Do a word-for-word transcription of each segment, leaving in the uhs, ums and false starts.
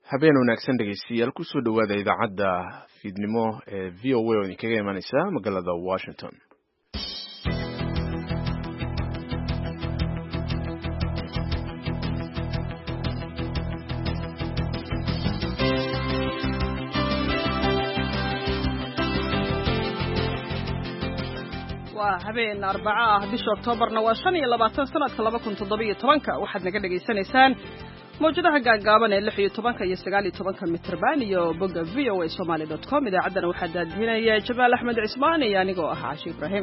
habeen wanaagsan dhegeystayaal ku soo dhawaada idaacadda fiidnimo ee V O A oo idinkaga imanaysa magaalada Washington. waa habeen arbaca ah bisha Oktoobarna waa shan iyo labaatan sanadka laba kun toddoba iyo toban waxaad naga dhageysanaysaan mawjadaha gaagaaban ee lix iyo toban iyo sagaal iyo toban mitirban iyo bogga v o a somali dot com idaacadana waxaa daadinaya Jamaal Axmed Cismaan iyo anigoo ah Caashi Ibrahim.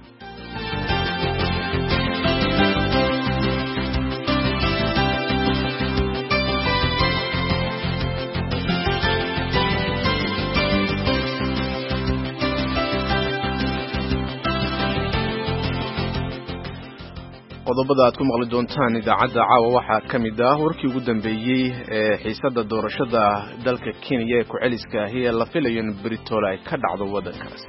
qodobada aad ku maqli doontaan idaacadda caawa waxaa ka mid ah warkii ugu dambeeyey ee xiisadda doorashada dalka Kenya ee ku celiska ah ee la filayo in Britol ay ka dhacdo waddankaas.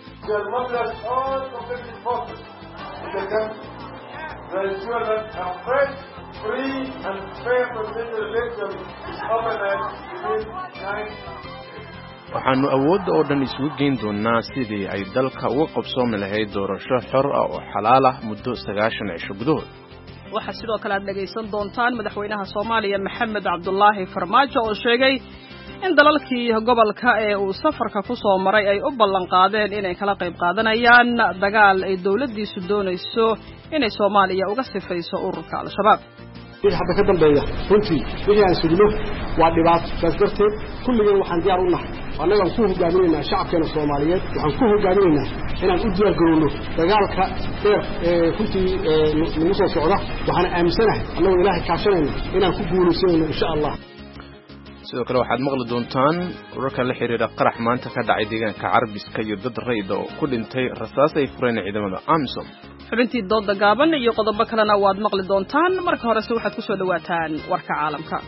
waxaanu awoodda oo dhan isugu geyn doonaa sidii ay dalka uga qabsoomi lahayd doorasho xor ah oo xalaal ah muddo sagaashan cisho gudahood. waxaa sidoo kale aad dhagaysan doontaan madaxweynaha Soomaaliya Maxamed Cabdullaahi Farmaajo oo sheegay in dalalkii gobolka ee uu safarka ku soo maray ay u ballan qaadeen inay kala qayb qaadanayaan dagaal ay dawladdiisu doonayso inay Soomaaliya uga sifayso ururka Al-Shabaab. wixii hadda ka dambeeya runtii wixii aan sugno waa dhibaato dadkarteed kulligeen waxaan diyaar u nahay annaga aan ku hogaaminaynaa shacabkeena Soomaaliyeed waxaan ku hogaaminaynaa inaan u diyaar garowno dagaalka dheer ee runtii nagu soo socda waxaan aaminsanahay annagoo ilaahay kaashanayna inaan ku guulaysanayno insha Allah. sidoo kale waxaad maqli doontaan wararka la xiriira qarax maanta ka dhacay deegaanka Carbiska iyo dad rayid oo ku dhintay rasaas ay fureen ciidamada AMISOM. xubintii dooda gaaban iyo qodobo kalena waad maqli doontaan marka horese waxaad ku soo dhawaataan warka caalamka.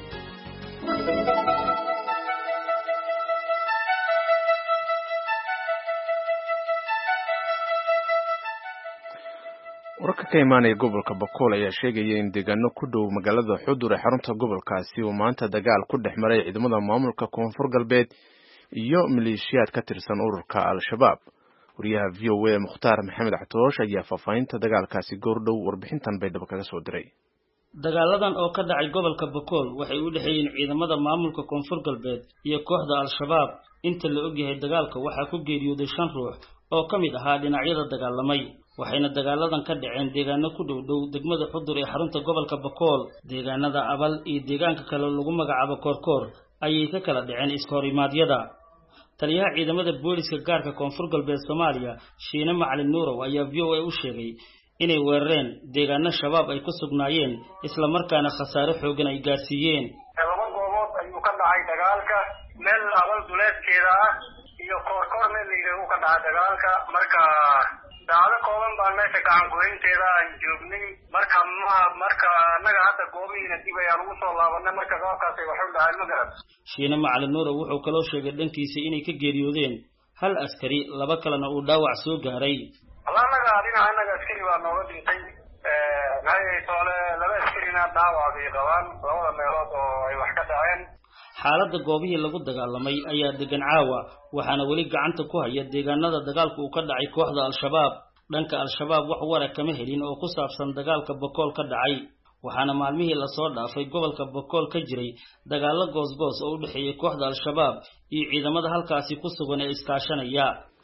wararka ka imaanaya gobolka Bakool ayaa sheegaya in deegaano ku dhow magaalada Xudur ee xarunta gobolkaasi uu maanta dagaal ku dhex maray ciidamada maamulka Koonfur Galbeed iyo maleeshiyaad ka tirsan ururka Al-Shabaab. wariyaha V O A Mukhtaar Maxamed Catoosh ayaa faafaynta dagaalkaasi goordhow warbixintan bay daba kaga soo diray. dagaaladan oo ka dhacay gobolka Bakool waxay u dhaxeeyeen ciidamada maamulka Koonfur Galbeed iyo kooxda Al-Shabaab. inta la ogyahay dagaalka waxaa ku geeriyooday shan ruux oo ka mid ahaa dhinacyada dagaalamay waxayna dagaaladan ka dhaceen deegaano ku dhow dhow degmada Xudur ee xarunta gobolka Bakool. deegaanada Abal iyo deegaanka kale lagu magacaabo Koorkoor ayay ka kala dhaceen iskoorimaadiyada. taliyaha ciidamada booliska gaarka Koonfur Galbeed Soomaaliya Shiine Macalin Nuurow ayaa V O A u sheegay inay weerareen deegaano shabaab ay ku sugnaayeen isla markaana khasaare xoogan ay gaarsiiyeen. laba goobood ayuu ka dhacay dagaalka meel Abal duleedkeeda ah iyo Koorkoor meel uu ka dhacay dagaalka marka daacado kooban baan meesha gacan goynteeda aan joognay marka marka anaga hadda goobihiina dib ayaan ugu soo laabanay marka goobkaasay wax u dhacay magaran. Shiine Macalin Nuurow wuxuu kaloo sheegay dhankiisa inay ka geeriyoodeen hal askari laba kalena uu dhaawac soo gaaray. anaga adina anaga askari baa nooga dhintay ee maxay toole laba askarina dhaawac ay qabaan labada meelood oo ay wax ka dhaceen. xaaladda goobihii lagu dagaalamay ayaa degan caawa waxaana weli gacanta ku haya deegaanada dagaalku uu ka dhacay kooxda Al-Shabaab. dhanka Al-Shabaab wax warar kama helin oo ku saabsan dagaalka Bakool ka dhacay waxaana maalmihii la soo dhaafay gobolka Bakool ka jiray dagaalo goosgoos oo u dhaxeeyay kooxda Al-Shabaab iyo ciidamada halkaasi ku sugan ee iskaashanaya.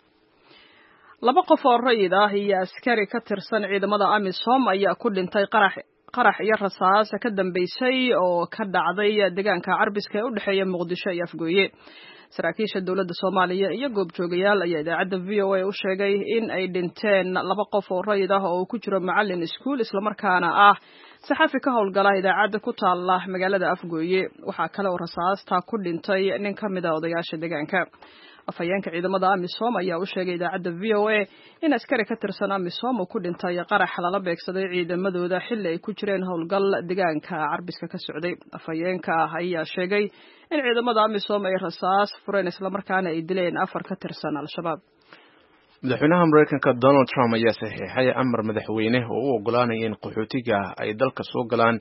laba qof oo rayid ah iyo askari ka tirsan ciidamada AMISOM ayaa ku dhintay qarax qarax iyo rasaas ka dambeysay oo ka dhacday deegaanka Carbiska ee u dhaxeeya Muqdisho iyo Afgooye. saraakiisha dawladda Soomaaliya iyo goobjoogayaal ayaa idaacadda V O A u sheegay in ay dhinteen laba qof oo rayid ah oo ku jiro macallin iskuul isla markaana ah saxafi ka howlgala idaacadda ku taala magaalada Afgooye. waxaa kale oo rasaasta ku dhintay nin ka mid ah odayaasha deegaanka. afhayeenka ciidamada AMISOM ayaa u sheegay idaacadda V O A in askari ka tirsan AMISOM uu ku dhintay qarax lala beegsaday ciidamadooda xilli ay ku jireen howlgal deegaanka Carbiska ka socday. afhayeenka ayaa sheegay in ciidamada AMISOM ay rasaas fureen isla markaana ay dileen afar ka tirsan Al-Shabaab. madaxweynaha Mareykanka Donald Trump ayaa saxiixay amar madaxweyne oo u ogolaanaya in qaxootiga ay dalka soo galaan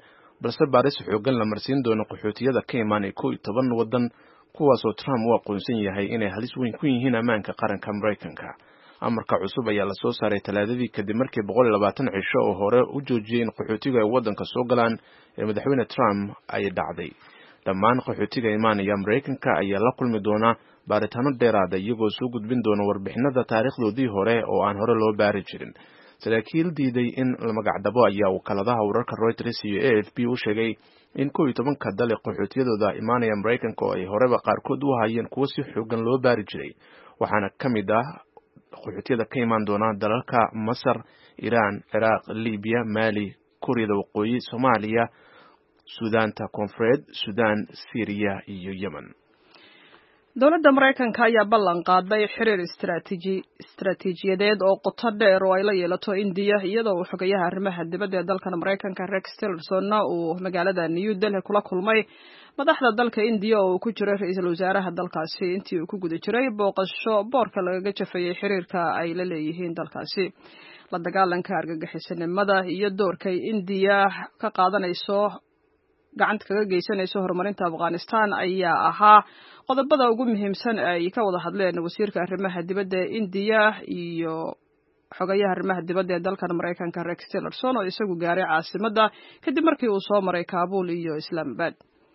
balse baaris xoogan la marsiin doono qaxootiyada ka imaanay kow iyo toban waddan kuwaasoo Trump uu aqoonsan yahay inay halis weyn ku yihiin ammaanka qaranka Mareykanka. Amarka cusub ayaa la soo saaray Talaadadii kadib markii boqol iyo labaatan cisho oo hore u joojiyay in qaxootiga ay waddanka soo galaan ee madaxweyne Trump ay dhacday. Dhammaan qaxootiga imaanaya Mareykanka ayaa la kulmi doona baaritaano dheeraada iyagoo soo gudbin doona warbixinada taariikhdoodii hore oo aan hore loo baari jirin. Saraakiil diiday in la magacdabo ayaa wakaaladaha wararka Reuters iyo A F P u sheegay in kow iyo tobanka dal ee qaxootiyadooda imaanaya Mareykanka oo ay horeba qaarkood u hayeen kuwo si xoogan loo baari jiray, waxaana ka mid ah qaxootiyada ka imaan doona dalalka Masar, Iran, Ciraaq, Liibiya, Mali, Kuuriyada Waqooyi, Soomaaliya, Suudaanta Koonfureed, Suudaan, Syria iyo Yemen. dowladda Mareykanka ayaa ballan qaaday xiriir istiraatiiji istiraatiijiyadeed oo qoto dheer oo ay la yeelato India iyadoo uu xogayaha arrimaha dibadda ee dalkan Mareykanka Rex Tillerson uu magaalada New Delhi kula kulmay madaxda dalka India oo ku jira ra'iisul wasaaraha dalkaasi intii uu ku guda jiray booqasho boorka lagaga jafayay xiriirka ay la leeyihiin dalkaasi. La dagaalanka argagixisanimada iyo doorka India ka qaadanayso gacanta kaga geysanayso horumarinta Afghanistan ayaa ahaa qodobada ugu muhiimsan ay ka wada hadleen wasiirka arrimaha dibadda ee India iyo xogayaha arrimaha dibadda ee dalkan Mareykanka Rex Tillerson oo isagu gaaray caasimadda kadib markii uu soo maray Kabul iyo Islamabad.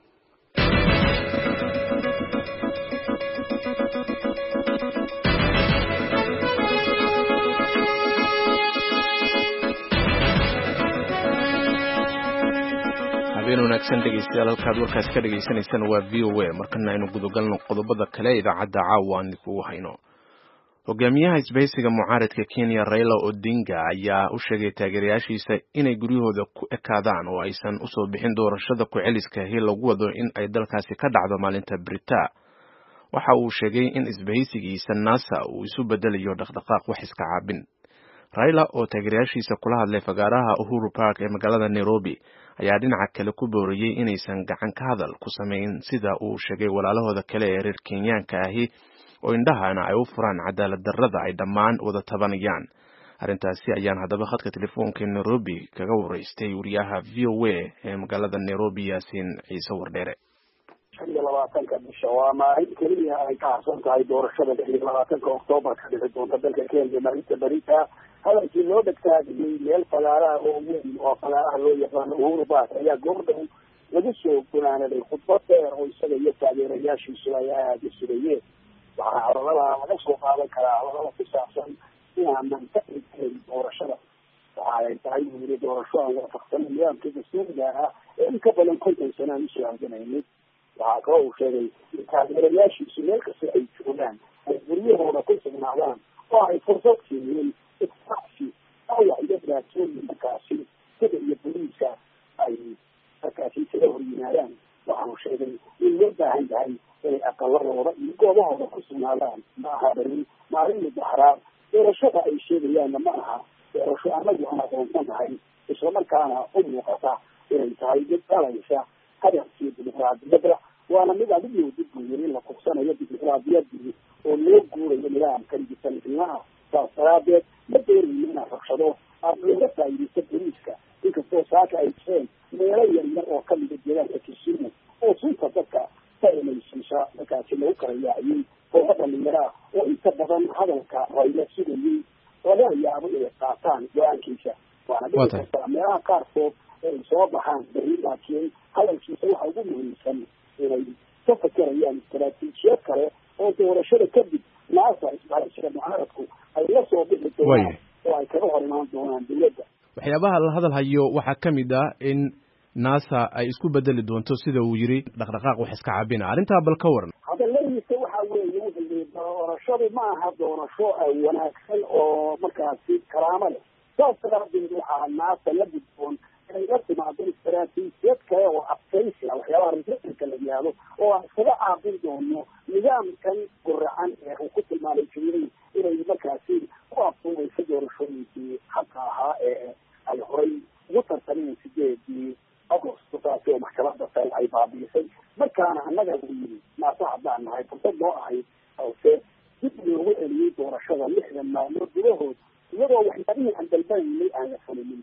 habeen wanaagsan dhegeystayaal halkaad warkaas ka dhegeysaneysaan waa V O A markana aynu gudagalno qodobada kale idaacadda caawa aan kugu hayno. Hogaamiyaha isbahaysiga mucaaradka Kenya Raila Odinga ayaa u sheegay taageerayaashiisa inay guryahooda ku ekaadaan oo aysan u soo bixin doorashada ku celiska hil lagu wado in ay dalkaasi ka dhacdo maalinta Berita. Waxa uu sheegay in isbahaysigiisa NASA uu isu bedelayo dhaqdhaqaaq wax iska caabin. Raila oo taageerayaashiisa kula hadlay fagaaraha Uhuru Park ee magaalada Nairobi ayaa dhinaca kale ku booriyay inaysan gacan ka hadal ku sameyn sida uu sheegay walaalahooda kale ee reer Kenyaanka ahi oo indhahana ay u furaan cadaalad darrada ay dhammaan wada tabanayaan. Arrintaasi ayaan haddaba khadka telefoonka Nairobi kaga wareystay wariyaha V O A ee magaalada Nairobi Yaasiin Ciise Wardheere. shan iyo labaatanka bisha waa maalin keliya ay ka harsan tahay doorashada lix iyo labaatanka Oktoobar ka dhici doonta dalka Kenya maalinta Berita. hadalkii loo dhagtaagiyey meel fagaaraha oo weyn oo fagaaraha loo yaqaano Uhuru Park ayaa goordhow lagu soo gunaanaday khudbad dheer oo isaga iyo taageerayaashiisu ay aada u sugayeen. waxaa hadalada laga soo qaadan karaa hadalada ku saabsan inaanan ka dhigin doorashada. waxa ay tahay weli doorasho aan waafaqsanin nidaamka dastuuriga ah ee in ka badan konton sano aan usoo halganaynay. waxaa kaloo uu sheegay in taageerayaashiisu meel kasta ay joogaan ay guryahooda ku sugnaadaan oo ay fursad siiyeen isqaxsi awac iyo dhibaatooyin markaasi sida iyo boliiska ay markaasi isaga hor yimaadaan. waxaanu sheegay in loo baahan yahay inay aqaladooda iyo goobahooda ku sugnaadaan. ma aha beri maalin mudaxraar doorashada ay sheegayaanna ma aha doorasho anagu aan aqoonsan nahay islamarkaana u muuqata inay tahay mid dhalaysa hadafkii dimuqraadiyadda waana mid adigu dib u yiri la kubsanayo dimuqraadiyaddii oo loo guurayo nidaamkan disanifnaa. saas daraadeed ma doonayno inaan rabshado aada looga faa'iidaysto boliiska inkastoo saaka ay jireen meelo yaryar oo ka mida deegaanka Kisumu oo sunta dadka saynaysiisa markaasi lagu kala yaaciyey kooxo dhalinyaro ah oo inta badan hadalka Raila sugayey laga yaabo inay qaataan go-aankiisa. waana dhici kartaa meelaha qaarkood ay soo baxaan beri laakiin hadalkiisa waxa ugu muhiimsan inay ka fakerayaan istaraatiijiyad kale oo doorashada kadib NASA isbahaysiga mucaaradku ay la soo bixi doonaan oo ay kaga hor imaan doonaan dowladda. waxyaabaha la hadal hayo waxaa ka mid ah in NASA ay isku bedeli doonto sida uu yiri dhaqdhaqaaq wax iska caabina. arrintaa bal ka waran. hadaladiisa waxa weeye wuxuu doorashadu ma aha doorasho wanaagsan oo markaasi karaamo leh. saas daraadeed waxaa NASA la gudboon inay la timaado istaraatiijiyad kale oo adkaysi ah waxyaabaha republika la yihahdo oo aan iskaga caabin doono nidaamkan guracan ee uu ku tilmaamay jiray inay markaasi ku afduubayso doorashooyinkii xaqa ahaa ee ay horay ugu tartameen sideedii agosto taasi oo maxkamadda sare ay baabiisay. markaana annaga uu yiri naasa haddaan nahay fursad loo ahayd balse dib loogu celiyey doorashada lixdan maalmood gudahood iyadoo waxyaabihii aan dalbanaynay aan la fulinin. marka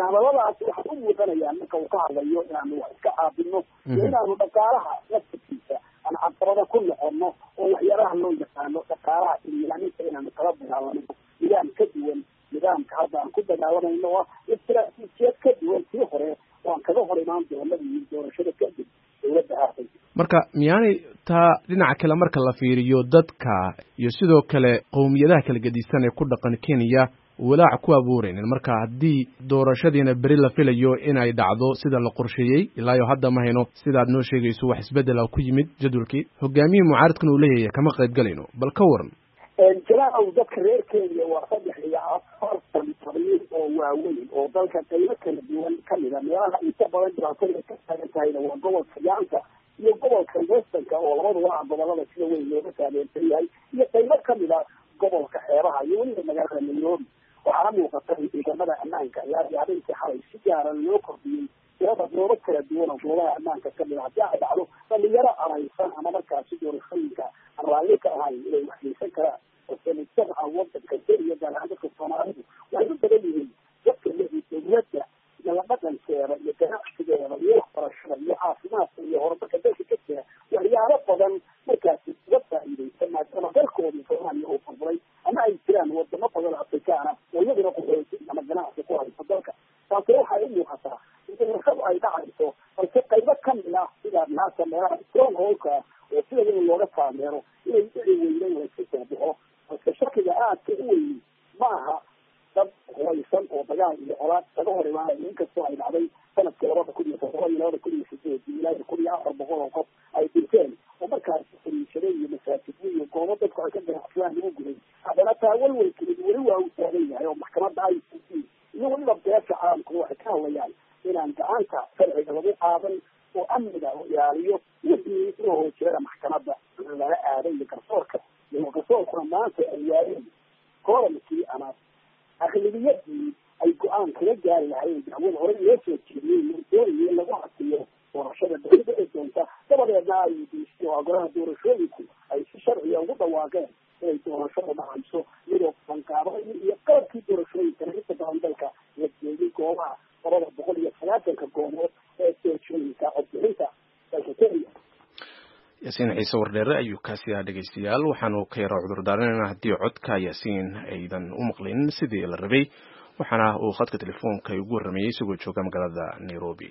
marka hadaladaasi waxay u muuqanayaan marka uu ka hadlayo inaanu wax iska caabino iyo inaanu dhaqaalaha laftiisa aan caqabada ku noqono oo waxyaalaha loo yaqaano dhaqaalaha ilaalinta inaanu kala dagaalano nidaam ka duwan nidaamka hadda aan ku dagaalamayno oo istiraatiijiyad ka duwan sii hore waan kaga hor imaan doonadii doorashada kadib dowladda aatay marka miyaanay taa dhinaca kale marka la fiiriyo dadka iyo sidoo kale qowmiyadaha kala gedisan ee ku dhaqan Kenya walaac ku abuureen marka haddii doorashadiina beri la filayo inay dhacdo sida la qorsheeyay ilaa iyo hadda ma hayno sidaad noo sheegayso wax isbedel ku yimid jadwalkii hogaamiye mucaaradkan uu leeyahay kama qayb galayno bal ka waran jalaaw dadka reer Kenya waa saddex iyo afartan qabiil oo waaweyn oo dalka qaybo kala duwan ka mid ah meelaha inta badan dhibaatada ka taagan tahayna waa gobolka Yaanka iyo gobolka Westernka oo labaduba ah gobolada sida weyn looga taageersan yahay iyo qaybo ka mid ah gobolka xeebaha iyo weliba magaalada Nairobi waxaana muuqata in ciidamada ammaanka ayaa habeenkii xalay si gaara loo kordhiyey tirada goobo kala duwan oo goobaha ammaanka ka mid ah haddii ay dhacdo dhalinyaro araysan ama markaasi doorashooyinka aan raalli ka ahayn inay waxgeysan karaan وسنتبع وضع كثير على عدد الصومالي ويبدأ لهم وقت الذي يبدأ لما بدأ سيارة يتناقش سيارة يخبر الشرع يحافظات يهرب كذلك كثيرا وهي رفضا مكاسب وضع إليه ثم أنا ذلكم من صومالي أو فضلي أما أي كلام وضع مطلع الأفريكانا ويضرق إليه لما جناح في قوة الفضلك فأتروح إليه خطأ إذن الخطأ أي دعيته فالسقة إذا كملا إلى الناس ميرا إسرون هوكا وسيلة من الوغة كاميرو إلى يدعي وإليه ويكسر بحو الشكل آد كأوي معها دب غيصان أو بجان إلى أولاد تظهر معها يمكن سواء علي سنة كورات كل يتطوري لهذا كل يسجد بلاد كل آخر بغور وقف أي تلتين ومركز في الشرية مساكتوية وقومات تدخل كده أحسان يوجد هذا لا تأول والكلمة ولو أو سهلية يوم محكمات دعي السلسين إنه ولو بتيافع عام كل واحد كان وياي إن أنت أنت فرعي تضبط عابا وأمد وياليه يبني إنه كده محكمات لا آلية كرسورك لما كسوق ما في أيام كورنتي أنا أغلبيتي أي قان كلا جاري لعين أول هو يسوي كذي من دوري اللي واحد فيه ورشاد الدولة إنت طبعا ناي بيشتوا أقولها دور شويكو أي شرع يوضع واقع أي دور شرع ما عنده يروح فنكارا يقرب كي دور شوي كنا لسه عندك يجي قوما طبعا بقول يفلاتك قوما يسوي شوي كأبديتا كتير yaasiin ciise wardheere ayuu kaasi ahaa dhegaystayaal waxaanu ka yara cudur daaranaynaa haddii codka yaasiin aydan u maqlin sidii la rabay waxaana uu khadka telefoonka ugu warramayey isagoo jooga magaalada Nairobi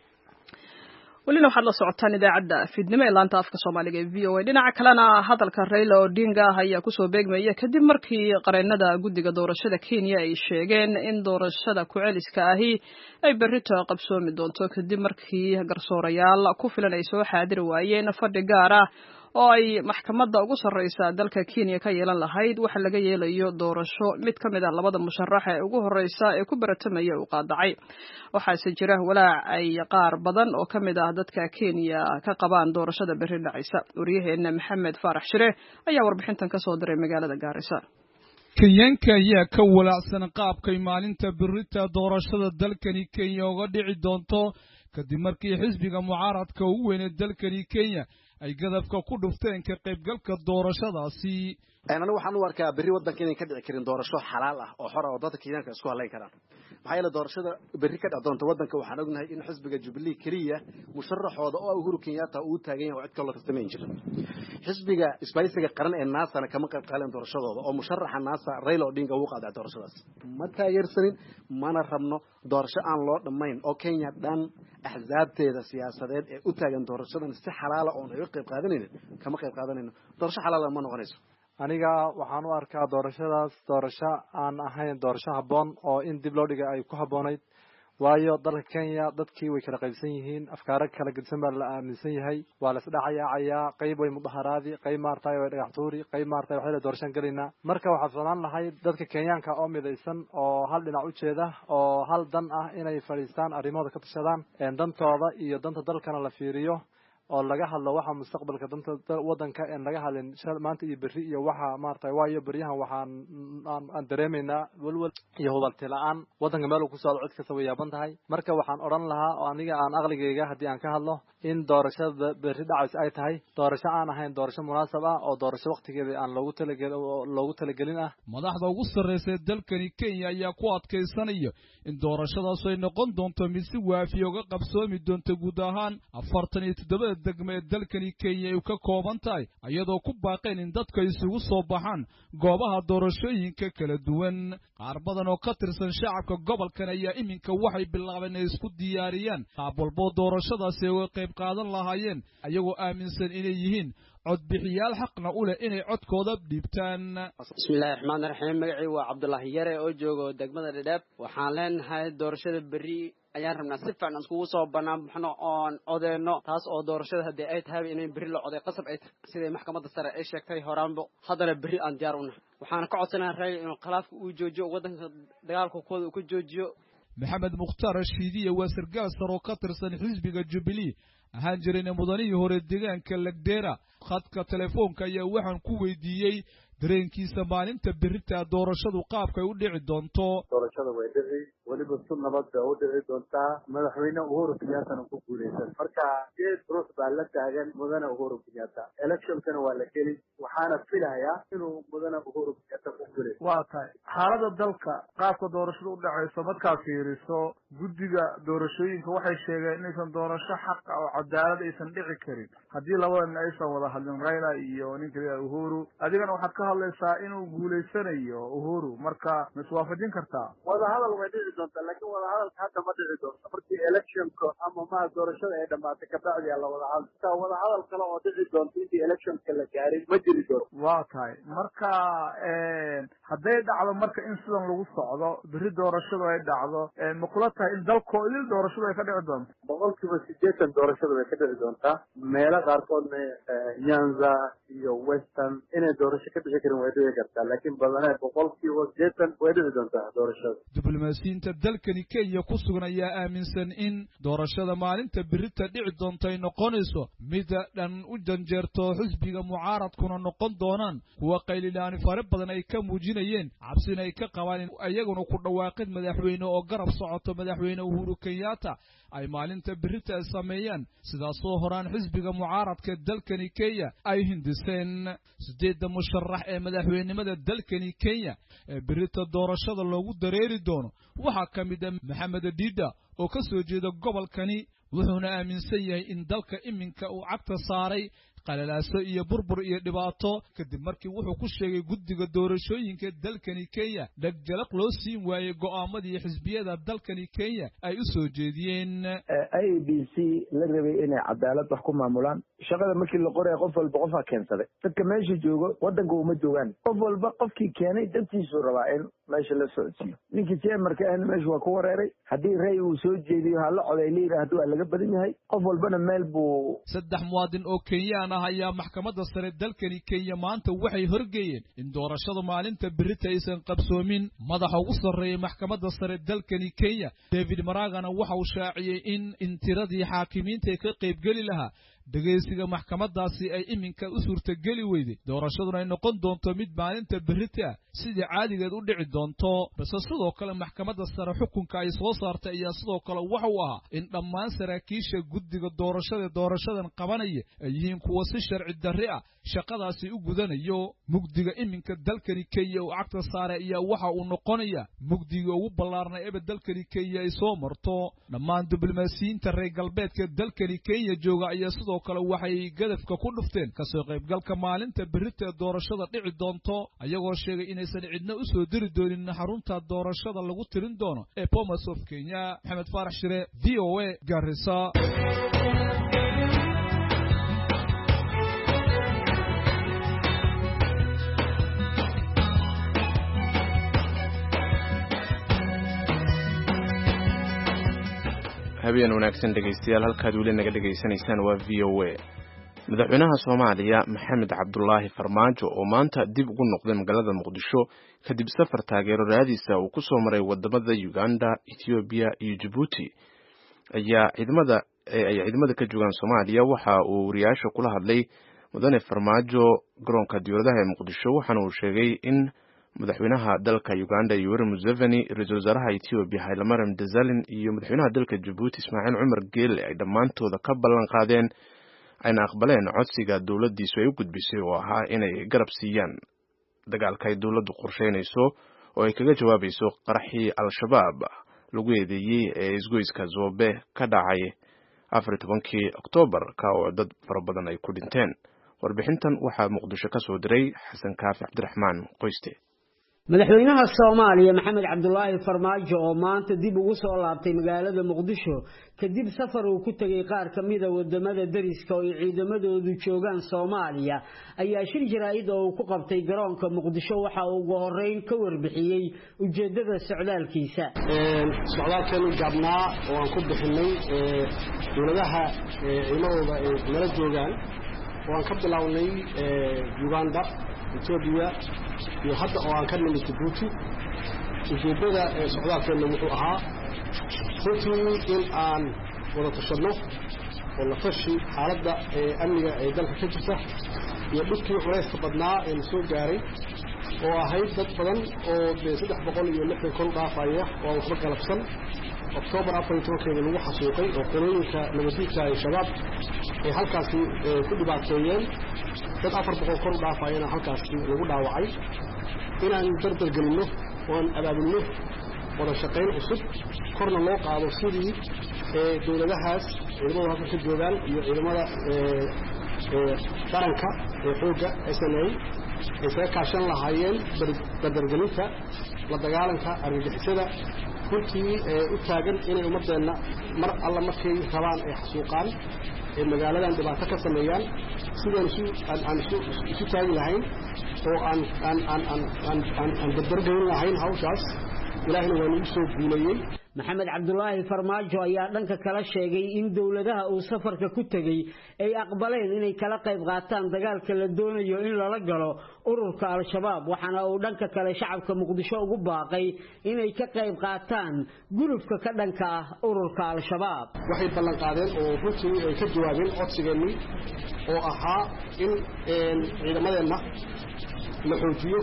welina waxaad la socotaan idaacadda fiidnimo ee laanta afka Soomaaliga ee V O A dhinaca kalena hadalka Raila Odinga ayaa ku soo beegmaya kadib markii qareenada guddiga doorashada Kenya ay sheegeen in doorashada ku celiska ahi ay berrito qabsoomi doonto kadib markii garsoorayaal ku filan ay soo xaadir waayeen fadhi gaar ah oo ay maxkamadda ugu sarreysa dalka Kenya ka yeelan lahayd waxa laga yeelayo doorasho mid ka mid ah labada musharax ee ugu horeysa ee ku baratamaya uu qaadacay waxaase jira walaac ay qaar badan oo ka mid ah dadka Kenya ka qabaan doorashada berri dhacaysa wariyaheena Maxamed Faarax Shire ayaa warbixintan ka soo diray magaalada Gaarisa Kenyanka ayaa ka walaacsan qaabkay maalinta berrita doorashada dalkani Kenya uga dhici doonto kadib markii xisbiga mucaaradka ugu weyn ee dalkani Kenya ay gadafka ku dhufteen ka qaybgalka doorashadaasi أنا waxaan u arkaa berri wadanka inay ka dhici karin doorasho xalaal ah oo xor ah oo dadka Kenyaanka isku haleyn karaan maxay la doorashada berri ka dhacdo doonto wadanka waxaan ognahay in xisbiga Jubilee kaliya musharaxooda oo Uhuru Kenyatta uu taagan yahay cid kale tartameyn jirin xisbiga isbaysiga qaran ee naasa kama qayb qaadan doorashadooda oo musharaxa naasa Raila Odinga uu qaaday doorashadaas ma taageersanin mana rabno doorasho aan loo dhameyn oo Kenya dhan axzaabteeda siyaasadeed ee u taagan doorashadan si xalaal ah oo ay qayb qaadanayeen kama qayb qaadanayno doorasho xalaal ah ma noqonayso aniga waxaan u arkaa doorashadaas doorasho aan ahayn doorasho habboon oo in dib loo dhigay ay ku habboonayd waayo dalka Kenya dadkii way kala qaybsan yihiin afkaar kala gedsan baa la aaminsan yahay waa la isdhacayaa qayb way mudaharaadi qayb maartay way dhagax tuuri qayb maartay waxay la doorashan galina marka waxaa filan lahay dadka Kenyaanka oo midaysan oo hal dhinac u jeeda oo hal dan ah inay fariistaan arrimooda ka tashadaan ee dantooda iyo danta dalkana la fiiriyo oo laga hadlo waxa mustaqbalka danta wadanka in laga hadlin maanta iyo berri iyo waxa maartay waayo beryahan waxaan aan dareemeynaa walwal iyo hubanti la'aan wadanka meel uu ku soo cod ka soo yaaban tahay marka waxaan oran lahaa oo aniga aan aqligayga hadii aan ka hadlo in doorashada berri dhacays ay tahay doorasho aan ahayn doorasho munaasab ah oo doorasho waqtigeeda aan loogu talagelin oo loogu talagelin ah madaxda ugu sarreysay dalkani Kenya ayaa ku adkeysanaya in doorashadaas ay noqon doonto mid si waafi uga qabsoomi doonto guud ahaan afartan iyo toddoba degmo ee dalkani Kenya ay ka kooban tahay iyadoo ku baaqeen in dadka isugu soo baxaan goobaha doorashooyinka kala duwan qaar badan oo ka tirsan shacabka gobolkan ayaa iminka waxay bilaabeen inay isku diyaariyaan qaab walba doorashadaasi uga qayb qaadan lahaayeen ayagoo aaminsan inay yihiin cod bixiyaal xaqna u leh inay codkooda dhiibtaan. bismillaahir rahmaanir rahiim magacii waa Cabdullaahi Yare oo joogo degmada Dhadhaab waxaan leenahay doorashada berri ayaan rabnaa si fiican iskugu soo banaan baxno oon odeeno taas oo doorashada hadii ay tahay inay berri la coday qasab ay sida maxkamadda sare ay sheegtay horaanba haddana berri aan diyaar u nahay waxaan ka codsanayaa raay inuu khilaafka uu joojiyo wadanka dagaalka kooda uu ku joojiyo. maxamed mukhtaar shiidiye waa sargaal sare oo ka tirsan xisbiga Jubilee ahaan jirayna mudanihii hore deegaanka Lagdera khadka telefoonka ayaa waxaan ku weydiiyey dareenkiisa maalinta berrita doorashadu qaabkay u dhici doonto. doorashada way dhici waliba si nabad ah u dhici doontaa madaxweyne Uhuru Kenyatta ku guuleysan marka jeed ruux baa la taagan mudane Uhuru Kenyatta electionkana waa la geli waxaana filayaa inuu mudane Uhuru Kenyatta ku guuleysan. waa tahay xaaladda dalka qaabka doorashadu u dhacayso markaa fiiriso guddiga doorashooyinka waxay sheegeen inaysan doorasho xaq ah oo cadaalad aysan dhici karin haddii labadan aysan wada hadlin Raila iyo ninka Uhuru adigana waxaad ka hadlaysaa inuu guuleysanayo Uhuru marka miswaafajin kartaa wada hadal way dhici doontaa laakiin wada hadalka hadda ma dhici doonto markii electionka ama ma doorashada ay dhamaatay ka bacdi la wada hadal ka wada hadal kale oo dhici doonto intii electionka la gaaray ma jiri doonto. waa tahay marka ee hadday dhacdo marka in sidan lagu socdo berri doorashadu ay dhacdo ee ma kula tahay in dalkooda doorashadu ay ka dhici doonto boqolkiiba siddeetan doorashadu ay ka dhici doontaa meelo qaarkoodna Nyanza iyo Western inay doorasho ka dhici karin way dhici kartaa laakiin badanaa boqolkiiba siddeetan way dhici doontaa doorashada. diblomaasiyiinta dalkani Kenya ku sugan ayaa aaminsan in doorashada maalinta berrita dhici doonto ay noqonayso mid dhan u janjeerto xisbiga mucaaradkuna noqon doonaan kuwa qaylilaani fare badan ay ka muujinayeen cabsina ay ka qabaan in ayaguna ku dhawaaqid madaxweyne oo garab socoto madaxweyne Uhuru Kenyatta ay maalinta berrita sameeyaan sidaasoo horaan xisbiga mucaaradka dalkani Kenya ay hindiseen sideedda musharax ee madaxweynimada dalkani Kenya ee berrita doorashada loogu dareeri doono waxaa ka mid ah Maxamed Dida oo ka soo jeeda gobolkani wuxuuna aaminsan yahay in dalka iminka uu cagta saaray qalalaaso iyo burbur iyo dhibaato kadib markii wuxuu ku sheegay guddiga doorashooyinka dalkani Kenya dhagjalaq loo siin waayay go'aamadii xisbiyada dalkani Kenya ay u soo jeediyeen. A B C la rabay inay cadaalad wax ku maamulaan shaqada markii la qoray qof walba qof keensaday dadka meesha joogo wadanka uma joogaan qof walba qofkii keenay dantiisu rabaa in meesha la socodsiyo ninkii jeemarka ah meesha waa ku wareeray haddii ray uu soo jeediyo hala coday leeyahay waa laga badan yahay qof walbana meel buu. saddex muwaadin oo Kenyaan ah ayaa maxkamadda sare dalkani Kenya maanta waxay horgeeyeen in doorashada maalinta berrita aysan qabsoomin madaxa ugu sarreeya maxkamadda sare dalkani Kenya David Maragana waxa uu shaaciyay in intiradii xaakimiinta ka qayb gali lahaa dhageysiga maxkamadaasi ay iminka u suurta gali weyday doorashaduna ay noqon doonto mid maalinta berrita sidii caadigeed u dhici doonto balse sidoo kale maxkamadda sare xukunka ay soo saartay ayaa sidoo kale waxa uu ahaa in dhammaan saraakiisha guddiga doorashada doorashadan qabanaya ay yihiin kuwa si sharci darri ah shaqadaasi u gudanayo mugdiga iminka dalkani Kenya oo cagta saare ayaa waxa uu noqonaya mugdiga ugu ballaarnay ee dalkani Kenya ay soo marto dhammaan diblomaasiyiinta reer galbeedka dalkani Kenya jooga ayaa sidoo kale waxay gadafka ku dhufteen ka soo qaybgalka maalinta berrita doorashada dhici doonto ayagoo sheegay inaysan cidna u soo diri doonin xarunta doorashada lagu tirin doono ee Bomas of Kenya. Maxamed Faarax Shire V O A Garissa. habeen wanaagsan dhegeystayaal halkaad weli naga dhegeysanaysaan waa V O A. madaxweynaha Soomaaliya Maxamed Cabdullaahi Farmaajo oo maanta dib ugu noqday magaalada Muqdisho kadib safar taageero raadisa uu ku soo maray wadamada Uganda, Ethiopia iyo Djibouti ayaa ciidamada ee ay ciidamada ka joogaan Soomaaliya waxa uu wariyaasha kula hadlay mudane Farmaajo garoonka diyaaradaha ee Muqdisho waxaana uu sheegay in madaxweynaha dalka Uganda Yoweri Museveni, ra'iisul wasaaraha Ethiopia Haile Mariam Desalegn iyo madaxweynaha dalka Djibouti Ismaaciil Cumar Geele ay dhammaantooda ka ballan qaadeen ayna aqbaleen codsiga dowladdiisu ay u gudbisay oo ahaa inay garab siiyaan dagaalka ay dowladdu qorsheynayso oo ay kaga jawaabayso qaraxii al-shabaab lagu eedeeyey ee isgoyska Zobe ka dhacay afar iyo tobankii Oktoobar ka oo dad fara badan ay ku dhinteen. Warbixintan waxaa Muqdisho ka soo diray Xasan Kaafi Cabdiraxmaan Qoyste. madaxweynaha Soomaaliya Maxamed Cabdullaahi Farmaajo oo maanta dib ugu soo laabtay magaalada Muqdisho kadib safar uu ku tagay qaar ka mid ah wadamada dariska oo ciidamadoodu joogaan Soomaaliya ayaa shir jaraa'id oo ku qabtay garoonka Muqdisho waxa uu ugu horeyn ka warbixiyay ujeedada socdaalkiisa. ee socdaalkan gabnaa oo aan ku bixinay ee dowladaha ciidamadooda ay nala joogaan oo aan ka bilownay ee Uganda, Ethiopia iyo hadda oo aan ka nimid Djibouti. ujeedada ee socdaalkeena wuxuu ahaa runtii in aan wada tashano oo la tashi xaaladda ee amniga ee dalka ka jirta iyo dhulkii culayska badnaa ee la soo gaaray oo ahayd dad badan oo saddex boqol iyo lixdan kun dhaafaya oo waxba galabsan Oktoobar afar iyo tobankeeda lagu xasuuqay oo qolooyinka nabadiidka ee shabaab ee halkaasi ku dhibaateeyeen dad afar boqol kun dhaafayana halkaasi lagu dhaawacay inaan dardar gelino oo aan abaabulno wada shaqayn cusub korna loo qaado sidii ee dowladahaas ciidamada halka ka joogaan iyo ciidamada ee qaranka ee xooga S N A ay ka kaashan lahaayeen dardargelinta la dagaalanka argagixisada runtii u taagan inay ummadeena mar alla markay rabaan ay xasuuqaan ee magaaladan dhibaato ka sameeyaan sidaan isu aan isu taagi lahayn oo aan aan aan aan aan aan dardargelin lahayn hawshaas ilaahina waa nagu soo guulayay. Maxamed Cabdullaahi Farmaajo ayaa dhanka kala sheegay in dowladaha uu safarka ku tagay ay aqbaleen inay kala qayb qaataan dagaalka la doonayo in lala galo ururka al-shabaab waxaana uu dhanka kale shacabka Muqdisho ugu baaqay inay ka qayb qaataan gulufka ka dhanka ah ururka al-shabaab. waxay ballan qaadeen oo runtii ay ka jawaabeen codsigeennii oo ahaa in ciidamadeena la xoojiyo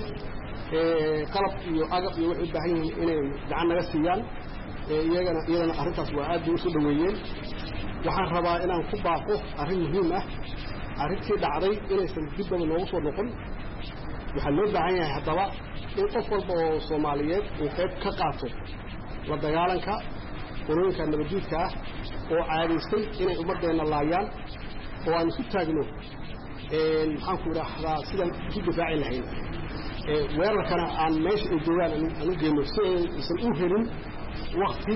ee qalab iyo agab iyo wixii baahan yihiin inay gacan naga siiyaan iyagana iyadana arrintaas waa aad u soo dhaweeyeen. waxaan rabaa inaan ku baaqo arrin muhiim ah arrintii dhacday inaysan dib dambe noogu soo noqon. waxaa loo baahan yahay haddaba in qof walba oo Soomaaliyeed uu qayb ka qaato la dagaalanka qolooyinka nabadiidka ah oo caadaystay inay ummadeena laayaan oo aan isu taagno een maxaan ku raahdaa sidaan isu difaaci lahayn ee weerarkana aan meesha ay joogaan aan u geeyno si aysan u helin waqti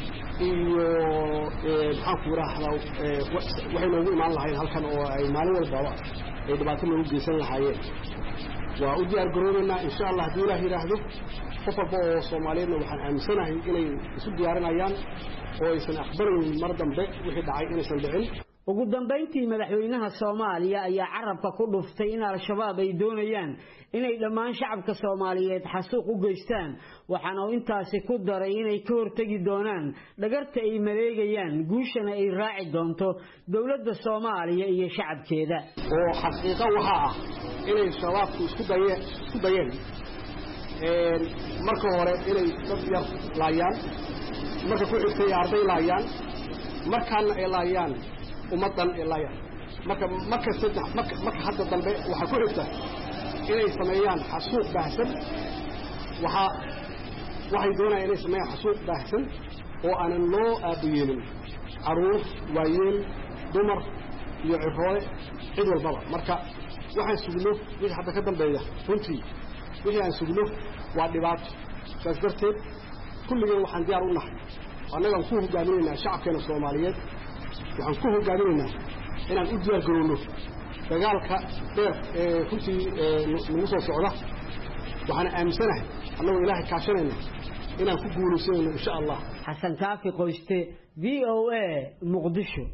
iyo maxaan ku raahdaa waxay noogu imaan lahayn halkan oo ay maalin walba ay dhibaato noogu geysan lahaayeen. waa u diyaar garoobaynaa insha Allah haddii Ilaah yiraahdo qof walba oo Soomaaliyeedna waxaan aaminsanahay inay isu diyaarinayaan oo aysan aqbalin mar dambe wixii dhacay inaysan dhicin. ugu dambeyntii madaxweynaha Soomaaliya ayaa carabka ku dhuftay in al-shabaab ay doonayaan inay dhammaan shacabka Soomaaliyeed xasuuq u geystaan waxaana uu intaasi ku daray inay ka hortagi doonaan dhagarta ay mareegayaan guushana ay raaci doonto dawladda Soomaaliya iyo shacabkeeda. oo xaqiiqo waxa ah inay shabaabku isku dayeen isku dayeen ee marka hore inay dad yar laayaan marka ku xigtay arday laayaan markaana ay laayaan ummadan ilaa marka marka saddex marka hadda dambe waxa ku xigta inay sameeyaan xasuuq baahsan waxa waxay doonayaan inay sameeyaan xasuuq baahsan oo aan loo aabiyeelin caruur waayeel dumar iyo ciroole cid walba marka waxaan sugno wixii hadda ka dambeeya runtii wixii aan sugno waa dhibaato saas darteed kulligeen waxaan diyaar u nahay annaga ku hogaaminaynaa shacabkeena Soomaaliyeed waxaan ku hogaaminaynaa inaan u diyaar garowno dagaalka dheer ee runtii nagu soo socda waxaan aaminsanahay annagu Ilaahay kaashanayna inaan ku guuleysano insha Allah. Xasan Kaafi Qoyste V O A Muqdisho.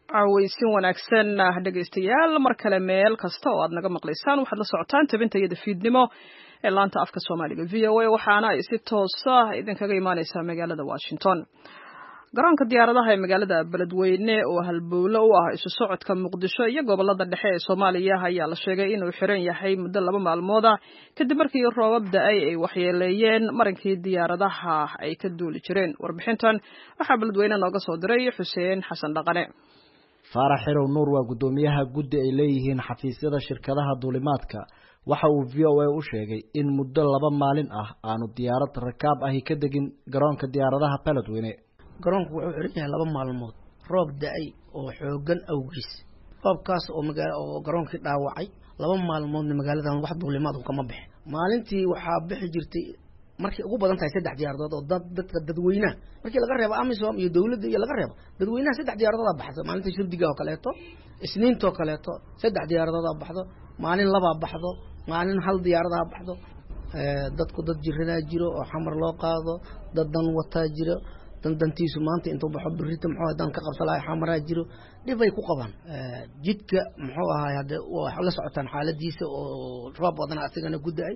cawaysin wanaagsan dhegaystayaal mar kale meel kasta oo aad naga maqlaysaan waxaad la socotaan tabinta iyada fiidnimo ee laanta afka Soomaaliga V O A waxaana ay si toos ah idinkaga imaanaysaa magaalada Washington. garoonka diyaaradaha ee magaalada Beledweyne oo halbowle u ah isu socodka Muqdisho iyo gobolada dhexe ee Soomaaliya ayaa la sheegay inuu xiran yahay muddo laba maalmood ah kadib markii roobab da'ay ay waxyeeleeyeen marinkii diyaaradaha ay ka duuli jireen. warbixintan waxaa Beledweyne nooga soo diray Xuseen Xasan Dhaqane. Faarax Xerow Nuur waa gudoomiyaha guddi ay leeyihiin xafiisyada shirkadaha duulimaadka waxa uu V O A u sheegay in muddo laba maalin ah aanu diyaarad rakaab ahi ka degin garoonka diyaaradaha Beledweyne. garoonku wuxuu xiran yahay laba maalmood roob da'ay oo xoogan awgiis roobkaas oo magaalo oo garoonkii dhaawacay laba maalmoodna magaaladan wax duulimaad kama bixin maalintii waxaa bixi jirtay markii ugu badan tahay saddex diyaaradood oo dad dadka dadweynaha markii laga reebo Amisom iyo dawladda iyo laga reebo dadweynaha saddex diyaaradood baxdo maalintii shirdiga oo kaleeto isniinto kaleeto saddex diyaaradood baxdo maalin laba baxdo maalin hal diyaarada baxdo ee dadku dad jirana jiro oo xamar loo qaado dad dan wata jiro dandantiisu maanta intuu baxo birita muxuu adan ka qabsalaay xamaraa jiro dhibay ku qabaan jidka muxuu ahaay hada wax la socotaan xaaladiisa oo roob badan asagana gudaay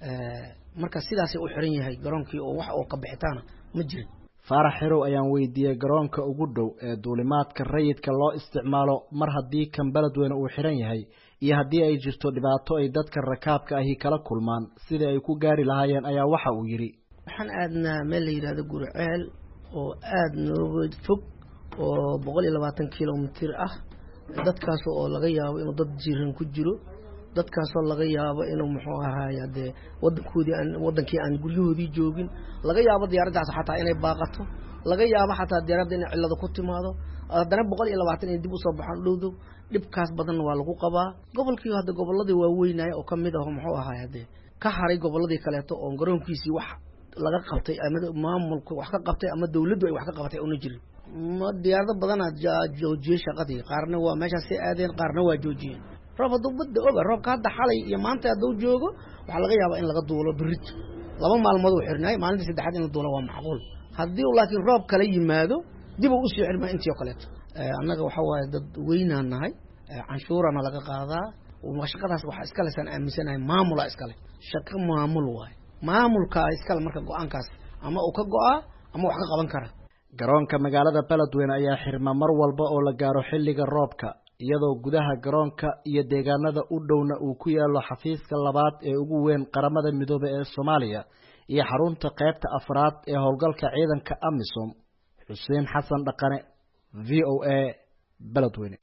marka sidaas uu xiran yahay garoonkii oo wax oo ka bixitaana ma jirin. Faarax Xerow ayaan weydiiyay garoonka ugu dhow ee duulimaadka rayidka loo isticmaalo mar haddii kan Beledweyne uu xiran yahay iyo haddii ay jirto dhibaato ay dadka rakaabka ahi kala kulmaan sidii ay ku gaari lahaayeen ayaa waxa uu yiri waxaan aadnaa meel la yiraahdo Gurceel oo aad nooga fog oo boqol iyo labaatan kiiloomitir ah dadkaas oo laga yaabo inuu dad jiran ku jiro dadkaas oo laga yaabo inuu muxuu ahaay hade wadankoodii aan wadankii aan guryahoodii joogin laga yaabo diyaaradaas xataa inay baaqato laga yaabo xataa diyaarada inay cilado ku timaado haddana boqol iyo labaatan in dib u soo baxaan dhowdo dhibkaas badan waa lagu qabaa gobolkii hada goboladii waaweynay oo kamid ah muxuu ahaay hade ka haray goboladii kaleeto oo garoonkiisii wax laga qabtay ama maamulku wax ka qabtay ama dawladdu ay wax ka qabatay oo jirin ma diyaarada badan joojiyay shaqadii qaarna waa meeshaas ay aadeen qaarna waa joojiyeen roob haduu badda oga roobka hadda xalay iyo maanta haduu joogo waxa laga yaabaa in laga duulo birit laba maalmood uu xirnay maalintii saddexaad in la duulo waa macquul haddii uu laakiin roob kala yimaado dib uu sii xirmaa intii kale annaga waxa waaye dad weynaan nahay canshuurana laga qaadaa oo shaqadaas waxa iska leesan aaminsanahay maamula iska leh shaqo maamul waay maamulka iska marka go'aankaas ama uu ka go'aa ama wax ka qaban kara. garoonka magaalada Beledweyne ayaa xirma mar walba oo la gaaro xilliga roobka iyadoo gudaha garoonka iyo deegaanada u dhowna uu ku yaalo xafiiska labaad ee ugu weyn qaramada midoobay ee Soomaaliya iyo xarunta qaybta afraad ee howlgalka ciidanka Amisom. Xuseen Xasan Dhaqane V O A Beledweyne.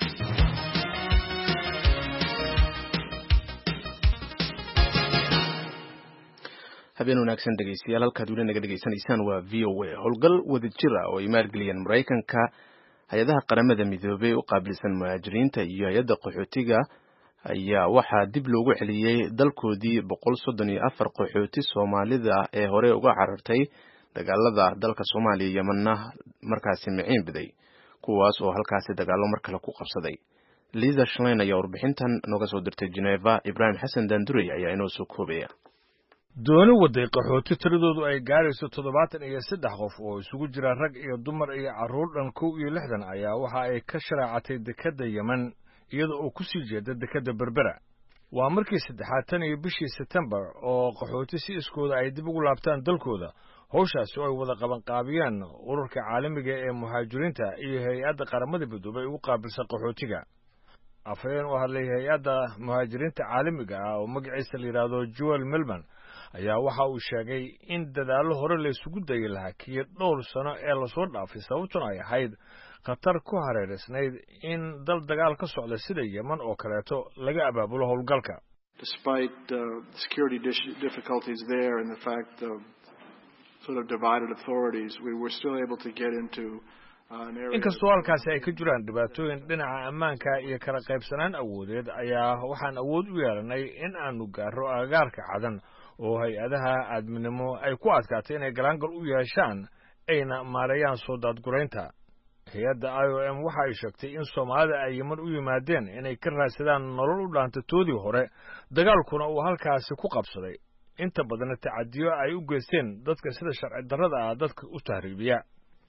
habeen wanaagsan dhegeystayaal halkaad weli naga dhegeysanaysaan waa V O A. howlgal wadajir ah oo ay maalgeliyeen Mareykanka hay-adaha qaramada midoobay u qaabilsan muhaajiriinta iyo hay-adda qaxootiga ayaa waxaa dib loogu celiyey dalkoodii boqol soddon iyo afar qaxooti Soomaalida ee hore uga carartay dagaalada dalka Soomaaliya iyo Yemen markaasi miciin biday kuwaas oo halkaasi dagaalo mar kale ku qabsaday. Lisa Schlein ayaa warbixintan nooga soo dirtay Geneva. Ibrahim Xasan Dandurey ayaa inoo soo koobaya. dooni waday qaxooti tiradoodu ay gaarayso toddobaatan iyo saddex qof oo isugu jira rag iyo dumar iyo carruur dhan kow iyo lixdan ayaa waxa ay ka sharaacatay dekedda Yemen iyada oo ku sii jeeda dekedda Berbera. waa markii saddexaad tan iyo bishii September oo qaxooti si iskooda ay dib ugu laabtaan dalkooda hawshaasi oo ay wada qaban qaabiyeen ururka caalamiga ee muhaajiriinta iyo hay-adda qaramada midoobay ugu qaabilsan qaxootiga. afhayeen u hadlay hay-adda muhaajiriinta caalamiga ah oo magaciisa la yiraahdo Joel Millman ayaa waxa uu sheegay in dadaallo hore la isugu dayay lahaa kii dhowr sano ee la soo dhaafay sababtuna ay ahayd khatar ku hareereysnayd in dal dagaal ka socda sida Yemen oo kaleeto laga abaabulo howlgalka. Despite the security difficulties there and the fact of sort of divided authorities, we were still able to get into inkastoo halkaasi ay ka jiraan dhibaatooyin dhinaca ammaanka iyo kala qaybsanaan awoodeed ayaa waxaan awood u yeelanay in aanu gaaro agagaarka cadan oo hay-adaha aadminimo ay ku adkaatay inay galaangal u yeeshaan ayna maareeyaan soo daadguraynta. hay-adda I O M waxa ay sheegtay in Soomaalida ay Yemen u yimaadeen inay ka raadsadaan nolol u dhaanta toodii hore dagaalkuna uu halkaasi ku qabsaday inta badan tacadiyo ay u geysteen dadka sida sharci darrada ah dadka u tahriibiya.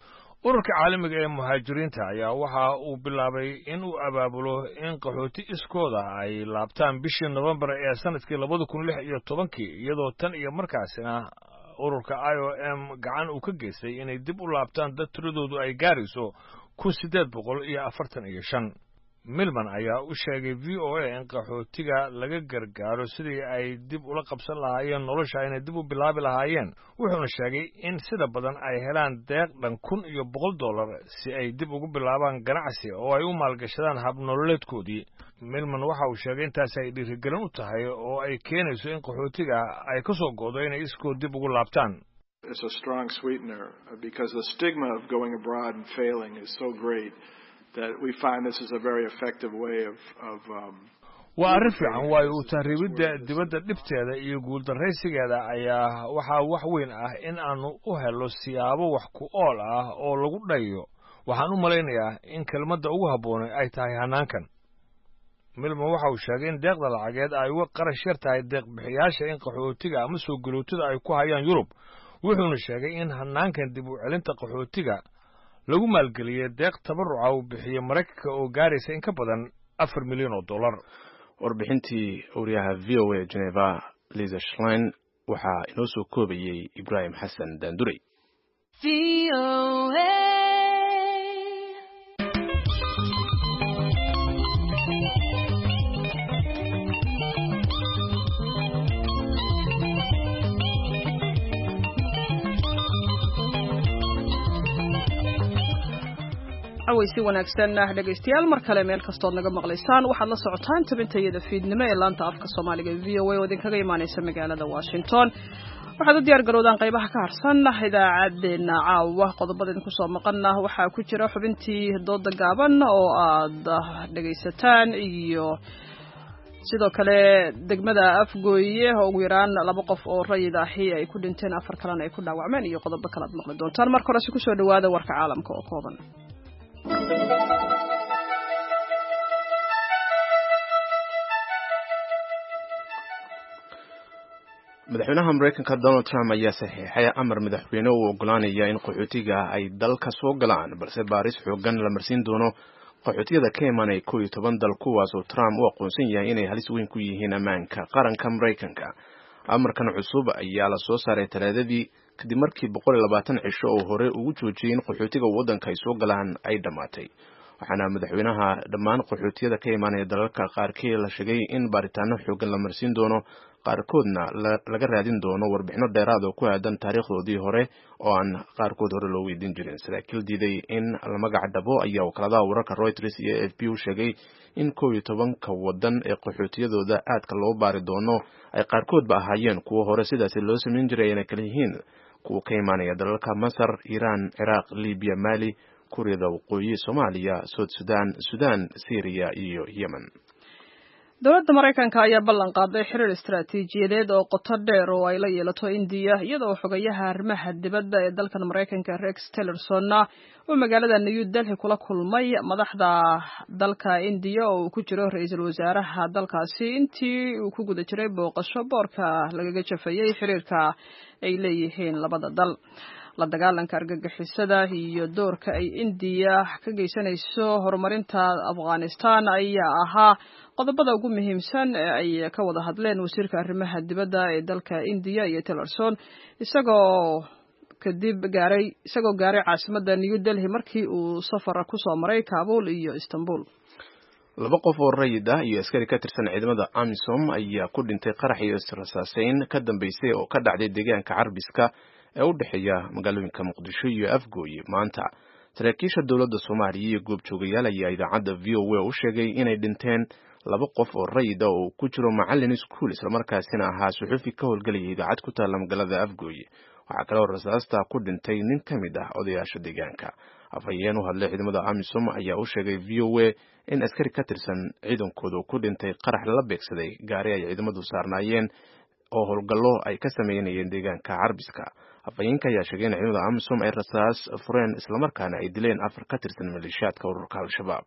ururka caalamiga ee muhaajiriinta ayaa waxa uu bilaabay in uu abaabulo in qaxooti iskooda ay laabtaan bishii November ee sanadkii labada kun lix iyo tobankii iyadoo tan iyo markaasina ururka I O M gacan uu ka geystay inay dib u laabtaan dad tiradoodu ay gaarayso kun sideed boqol iyo afartan iyo shan. Milman ayaa u sheegay V O A in qaxootiga laga gargaaro sidii ay dib ula qabsan lahaayeen nolosha inay dib u bilaabi lahaayeen wuxuuna sheegay in sida badan ay helaan deeq dhan kun iyo boqol dollar si ay dib ugu bilaabaan ganacsi oo ay u maalgashadaan hab nololeedkoodii. Milman waxa uu sheegay intaas ay dhiirigelin u tahay oo ay keenayso in qaxootiga ay ka soo go'do inay iskood dib ugu laabtaan. It's a strong sweetener because the stigma of going abroad and failing is so great that we find this is a very effective way of of um waa arrin fiican waayo u tahriibidda dibadda dhibteeda iyo guuldarraysigeeda ayaa waxaa wax weyn ah in aanu u helo siyaabo wax ku ool ah oo lagu dhayo waxaan u malaynayaa in kelmadda ugu habboonay ay tahay hanaankan. Milman waxa uu sheegay in deeqda lacageed ay uga qarash yar tahay deeq bixiyaasha in qaxootiga ama soo galootada ay ku hayaan Yurub wuxuuna sheegay in hanaankan dib u celinta qaxootiga lagu maalgeliyay deeq tabaruca uu bixiyay Mareykanka oo gaaraysa in ka badan afar milyan oo dollar. warbixintii wariyaha V O A Geneva Lisa Schlein waxaa inoo soo koobayay Ibrahim Xasan Daandurey. V O A awaysi wanaagsan dhageystayaal mar kale meel kasta oo naga maqlaysaan waxaad la socotaan tabintayada fiidnimo ee laanta afka Soomaaliga V O A oo idin kaga imaanaysa magaalada Washington. waxaad u diyaar garowdaan qaybaha ka harsan idaacadeena caawa qodobada idin ku soo maqana waxaa ku jira xubintii dooda gaaban oo aad dhageysataan iyo sidoo kale degmada Afgooye oo ugu yaraan laba qof oo rayid ahi ay ku dhinteen afar kalena ay ku dhaawacmeen iyo qodobo kale aad maqli doontaan. marka hore ku soo dhawaada warka caalamka oo kooban. madaxweynaha Mareykanka Donald Trump ayaa saxiixay amar madaxweyne uu ogolaanaya in qaxootiga ay dalka soo galaan balse baaris xoogan la marsiin doono qaxootiga ka imanaya kow iyo toban dal kuwaas oo Trump u aqoonsan yahay inay halis weyn ku yihiin ammaanka qaranka Mareykanka. amarkan cusub ayaa la soo saaray talaadadii kadib markii boqol iyo labaatan cisho oo hore ugu joojiyay in qaxootiga waddanka ay soo galaan ay dhamaatay. waxaana madaxweynaha dhammaan qaxootiyada ka imanaya dalalka qaarkii la sheegay in baaritaano xoogan la marsiin doono qaarkoodna laga raadin doono warbixino dheeraad oo ku aadan taariikhdoodii hore oo aan qaarkood hore loo weydiin jirin. saraakiil diiday in la magac dhabo ayaa wakaaladaha wararka Reuters iyo A F P u sheegay in kow iyo tobanka waddan ee qaxootiyadooda aadka loo baari doono ay qaarkoodba ahaayeen kuwo hore sidaasi loo samayn jiray inay kala yihiin kuwa ka imanaya dalalka Masar, Iran, Iraq, Libya, Mali, Kuuriyada Waqooyi, Soomaaliya, South Sudan, Sudan, Syria iyo Yemen. dowladda Mareykanka ayaa ballan qaaday xiriir istiraatiijiyadeed oo qoto dheer oo ay la yeelato India iyadoo xogayaha arrimaha dibadda ee dalkan Mareykanka Rex Tillerson oo magaalada New Delhi kula kulmay madaxda dalka India oo ku jiro ra'iisul wasaaraha dalkaasi intii uu ku guda jiray booqasho boorka lagaga jafayay xiriirka ay leeyihiin labada dal. la dagaalanka argagixisada iyo doorka ay India ka geysanayso horumarinta Afghanistan ayaa ahaa qodobada ugu muhiimsan ee ay ka wada hadleen wasiirka arrimaha dibadda ee dalka India iyo Tillerson isagoo kadib gaaray isagoo gaaray caasimadda New Delhi markii uu safar ku soo maray Kabul iyo Istanbul. laba qof oo rayid ah iyo askari ka tirsan ciidamada AMISOM ayaa ku dhintay qarax iyo israsaaseyn ka dambeysay oo ka dhacday deegaanka Carbiska ee u dhaxeeya magaalooyinka Muqdisho iyo Afgooye maanta. saraakiisha dowladda Soomaaliya iyo goobjoogayaal ayaa idaacadda V O A u sheegay inay dhinteen laba qof oo rayid ah oo ku jiro macallin iskuul isla markaasina ahaa suxufi ka howlgelaya idaacad ku taala magaalada Afgooye. waxaa kale oo rasaasta ku dhintay nin ka mid ah odayaasha deegaanka. afhayeen u hadlay ciidamada AMISOM ayaa u sheegay V O A in askari ka tirsan ciidankooda ku dhintay qarax la beegsaday gaari ay ciidamadu saarnaayeen oo howlgallo ay ka sameynayeen deegaanka Carbiska. afhayeenka ayaa sheegay in ciidamada AMISOM ay rasaas fureen isla markaana ay dileen afar ka tirsan maleeshiyaadka ururka Al-Shabaab.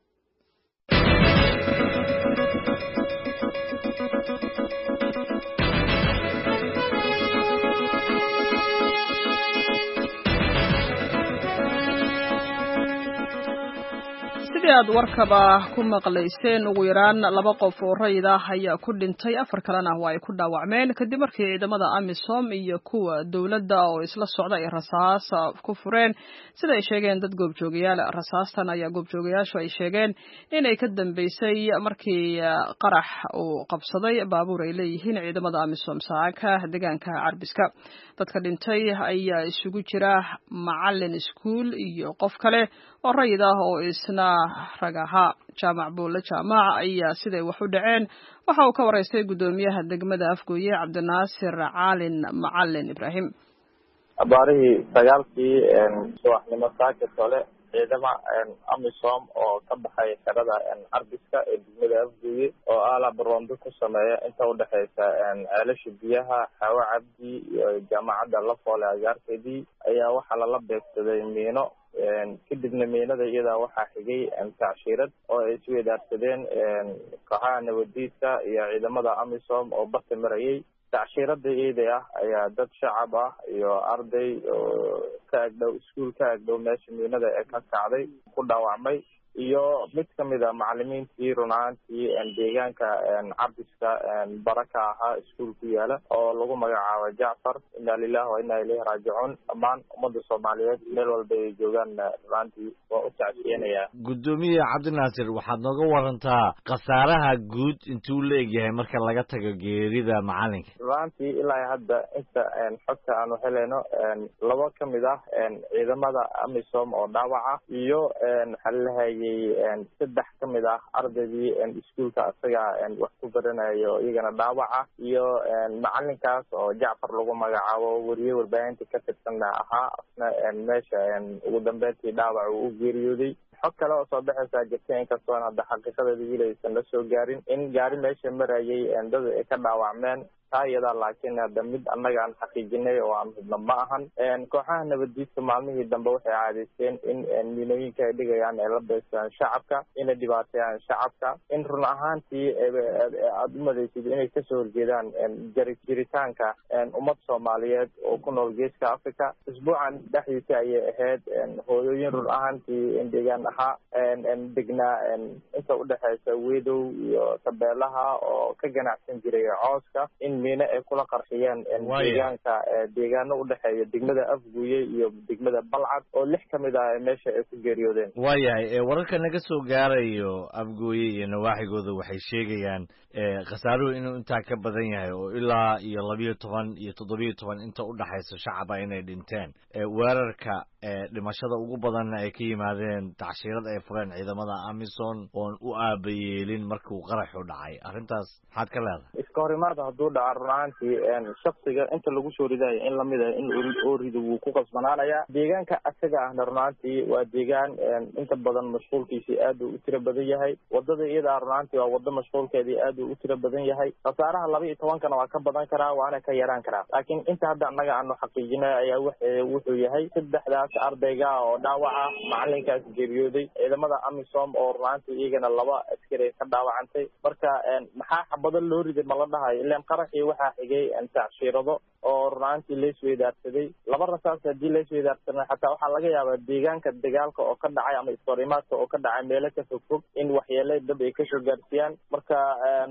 aad warkaba ku maqlayseen ugu yaraan laba qof oo rayid ah ayaa ku dhintay afar kalena waa ay ku dhaawacmeen kadib markii ciidamada amisom iyo kuwa dowladda oo isla socda ay rasaas ku fureen sida ay sheegeen dad goobjoogayaal rasaastan ayaa goobjoogayaashu ay sheegeen inay ka dambeysay markii qarax uu qabsaday baabuur ay leeyihiin ciidamada amisom saaka deegaanka Carbiska dadka dhintay ayaa isugu jira macallin iskuul iyo qof kale oo rayid ah oo isna ragaha jaamac buule jaamac ayaa siday wax u dhaceen waxa uu ka wareystay gudoomiyaha degmada Afgooye Cabdinaasir Caalin Macallin Ibrahim abaarihii sagaalkii subaxnimo saaka tole ciidama amisom oo ka baxay xerada Carbiska ee degmada Afgooye oo ala barondo ku sameeya inta u dhaxaysa ceelasha biyaha Xawa Cabdi iyo jaamacadda la foole agaarkeedii ayaa waxa la beegsaday miino kadibna miinada iyada waxaa xigay tacshirad oo ay isku wadaarsadeen kooxaha nabadiidka iyo ciidamada amisom oo barta marayay tacshirada iyada ah ayaa dad shacab ah iyo arday oo ka agdhow iskuul ka agdhow meesha miinada ee ka kacday ku dhaawacmay iyo mid kamid ah macallimiintii runaantii deegaanka Carbiska baraka ahaa iskuul ku yaala oo lagu magacaabo Jaafar inna lillahi wa inna ilayhi raaji'un amaan ummadda Soomaaliyeed meel walba ay joogaan runaantii waa u tacsiinaya gudoomiye Cabdinaasir waxaad nooga warantaa khasaaraha guud intuu leeyahay marka laga tago geerida macalinka runaantii ilaa hadda inta xogta aanu helayno laba kamid ah ciidamada amisom oo dhaawaca iyo xalalahay saddex kamid ah ardaydii iskuulka asaga wax ku baranayo iyagana dhaawaca iyo macalinkaas oo Jaafar lagu magacaabo wariye warbaahinta ka tirsan ahaa asna meesha ugu dambeyntii dhaawac uu geeriyooday xog kale oo soo baxaysa jirta inkastoo hadda xaqiiqadeeda wiilaysan la soo gaarin in gaari meesha marayay dad ay ka dhaawacmeen taayada laakiin hadda mid annaga aan xaqiijinay oo aan midna ma ahan kooxaha nabadiidka maalmihii dambe waxay caadaysteen in miinooyinka ay dhigayaan ay la beegsadaan shacabka inay dhibaateeyaan shacabka in run ahaantii aada u madaysid inay kasoo horjeedaan jiritaanka ummad Soomaaliyeed oo ku nool geeska Afrika isbuucan dhexdiisa ayay ahayd hooyooyin run ahaantii deegaan ahaa degnaa inta u dhaxaysa Weedow iyo Tabeelaha oo ka ganacsan jiray cooska in miina ay kula qarxiyeen deegaanka deegaano u dhaxeeya degmada Afgooye iyo degmada Balcad oo lix kamid ah meesha ay ku geeriyoodeen waayahay wararka naga soo gaarayo Afgooye iyo nawaaxigooda waxay sheegayaan khasaaruhu inuu inta ka badan yahay oo ilaa iyo laba iyo toban iyo toddoba iyo toban inta u dhaxaysa shacab inay dhinteen weerarka dhimashada ugu badan ay ka yimaadeen tacshirad ay fureen ciidamada amisom oo u aabayeelin markuu qarax u dhacay arrintaas maxaad ka leedahay iska horimaad hadduu dhaco runaantii shakhsiga inta lagu soo ridayo in lamid ah in oo rido wuu ku qasbanaanayaa deegaanka asaga ahna runaantii waa deegaan inta badan mashquulkiisii aad uu u tiro badan yahay wadada iyada runaantii waa wado mashquulkeedii aad uu u tiro badan yahay khasaaraha laba iyo tobankana waa ka badan karaa waana ka yaraan karaa laakiin inta hadda annaga aanu xaqiijinay ayaa wuxuu yahay saddexdaas ardayga oo dhaawaca macalinkaas geeriyooday ciidamada amisom oo runaantii iyagana laba askari ka dhaawacantay marka maxaa xabado loo riday ma la dhahayo ilaan qaraxii waxaa xigay tacshirado oo runaantii la isweydaarsaday laba rasaas haddii la isweydaarsanay xataa waxaa laga yaabaa deegaanka dagaalka oo ka dhacay ama iskahorimaadka oo ka dhacay meelo ka fog fog in waxyeelo dab ay kasoo gaarsiiyaan marka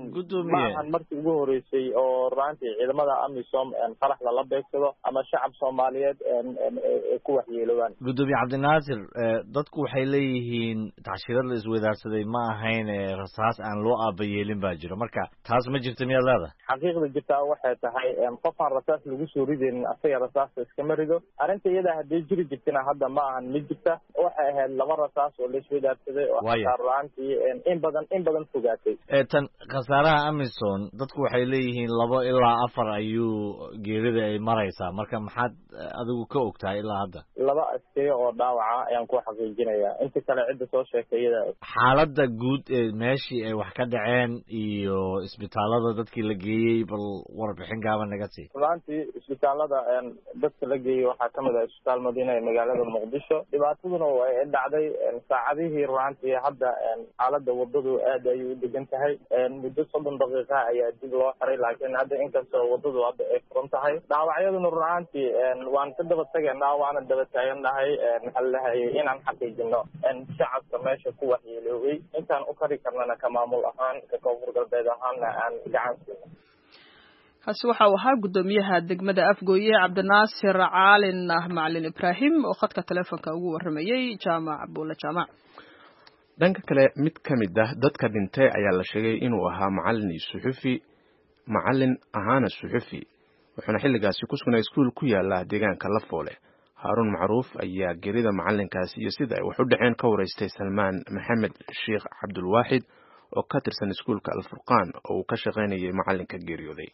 maahan markii ugu horeysay oo runaantii ciidamada amisom qarax lala beegsado ama shacab Soomaaliyeed ku waxyeelowaan gudoomiye Cabdinaasir dadku waxay leeyihiin tacshirad la isweydaarsaday ma ahayn rasaas aan loo aabayeelin baa jiro marka taas ma jirto miyaad leedahay xaqiiqda jirta waxay tahay qofaan rasaas lagu soo rideen asaga rasaasta iskama rido arrinta iyada haddii jiri jirtina hadda ma ahan mid jirta waxay ahayd laba rasaas oo la isweydaarsaday oo xataa runaantii in badan in badan fogaatay tan khasaaraha amisom dadku waxay leeyihiin labo ilaa afar ayuu geerida ay maraysaa marka maxaad adigu ka ogtahay ilaa hadda laba askari oo dhaawaca ayaan ku xaqiijinayaa inta kale cidda soo sheegtay iyada xaaladda guud ee meeshii ay wax ka dhaceen iyo isbitaalada dadkii la geeyey bal warbixin gaaban naga sii runaantii isbitaalada dadka la geeyey waxaa kamid ah isbitaal Madiina ee magaalada Muqdisho dhibaataduna way dhacday saacadihii runaantii hadda xaaladda wadadu aad ay u degan tahay muddo soddon daqiiqo ayaa dib loo xiray laakiin hadda inkastoo wadadu hadda ay furan tahay dhaawacyaduna runaantii waan ka daba tageynaa waana daba taagannahay maxaa lalahay inaan xaqiijino shacabka meesha ku waxyeeloobay intaan u kari karnana ka maamul ahaan ka koonfur galbeed ahaanna aan gacan siino. kaasi waxa uu ahaa guddoomiyaha degmada Afgooye Cabdinaasir Caalin Macalin Ibraahim oo khadka telefoonka ugu waramayay Jaamac Abdulla Jaamac. dhanka kale mid ka mid ah dadka dhintay ayaa la sheegay inuu ahaa macallin iyo suxufi macallin ahaana suxufi wuxuuna xilligaasi ku sugnaa iskuul ku yaala deegaanka Lafoole. Haarun Macruuf ayaa geerida macallinkaasi iyo sida ay wax u dhaceen ka wareystay Salmaan Maxamed Sheekh Cabdulwaahid oo ka tirsan iskuulka Al-Furqaan oo uu ka shaqaynayay macallinka geeriyooday.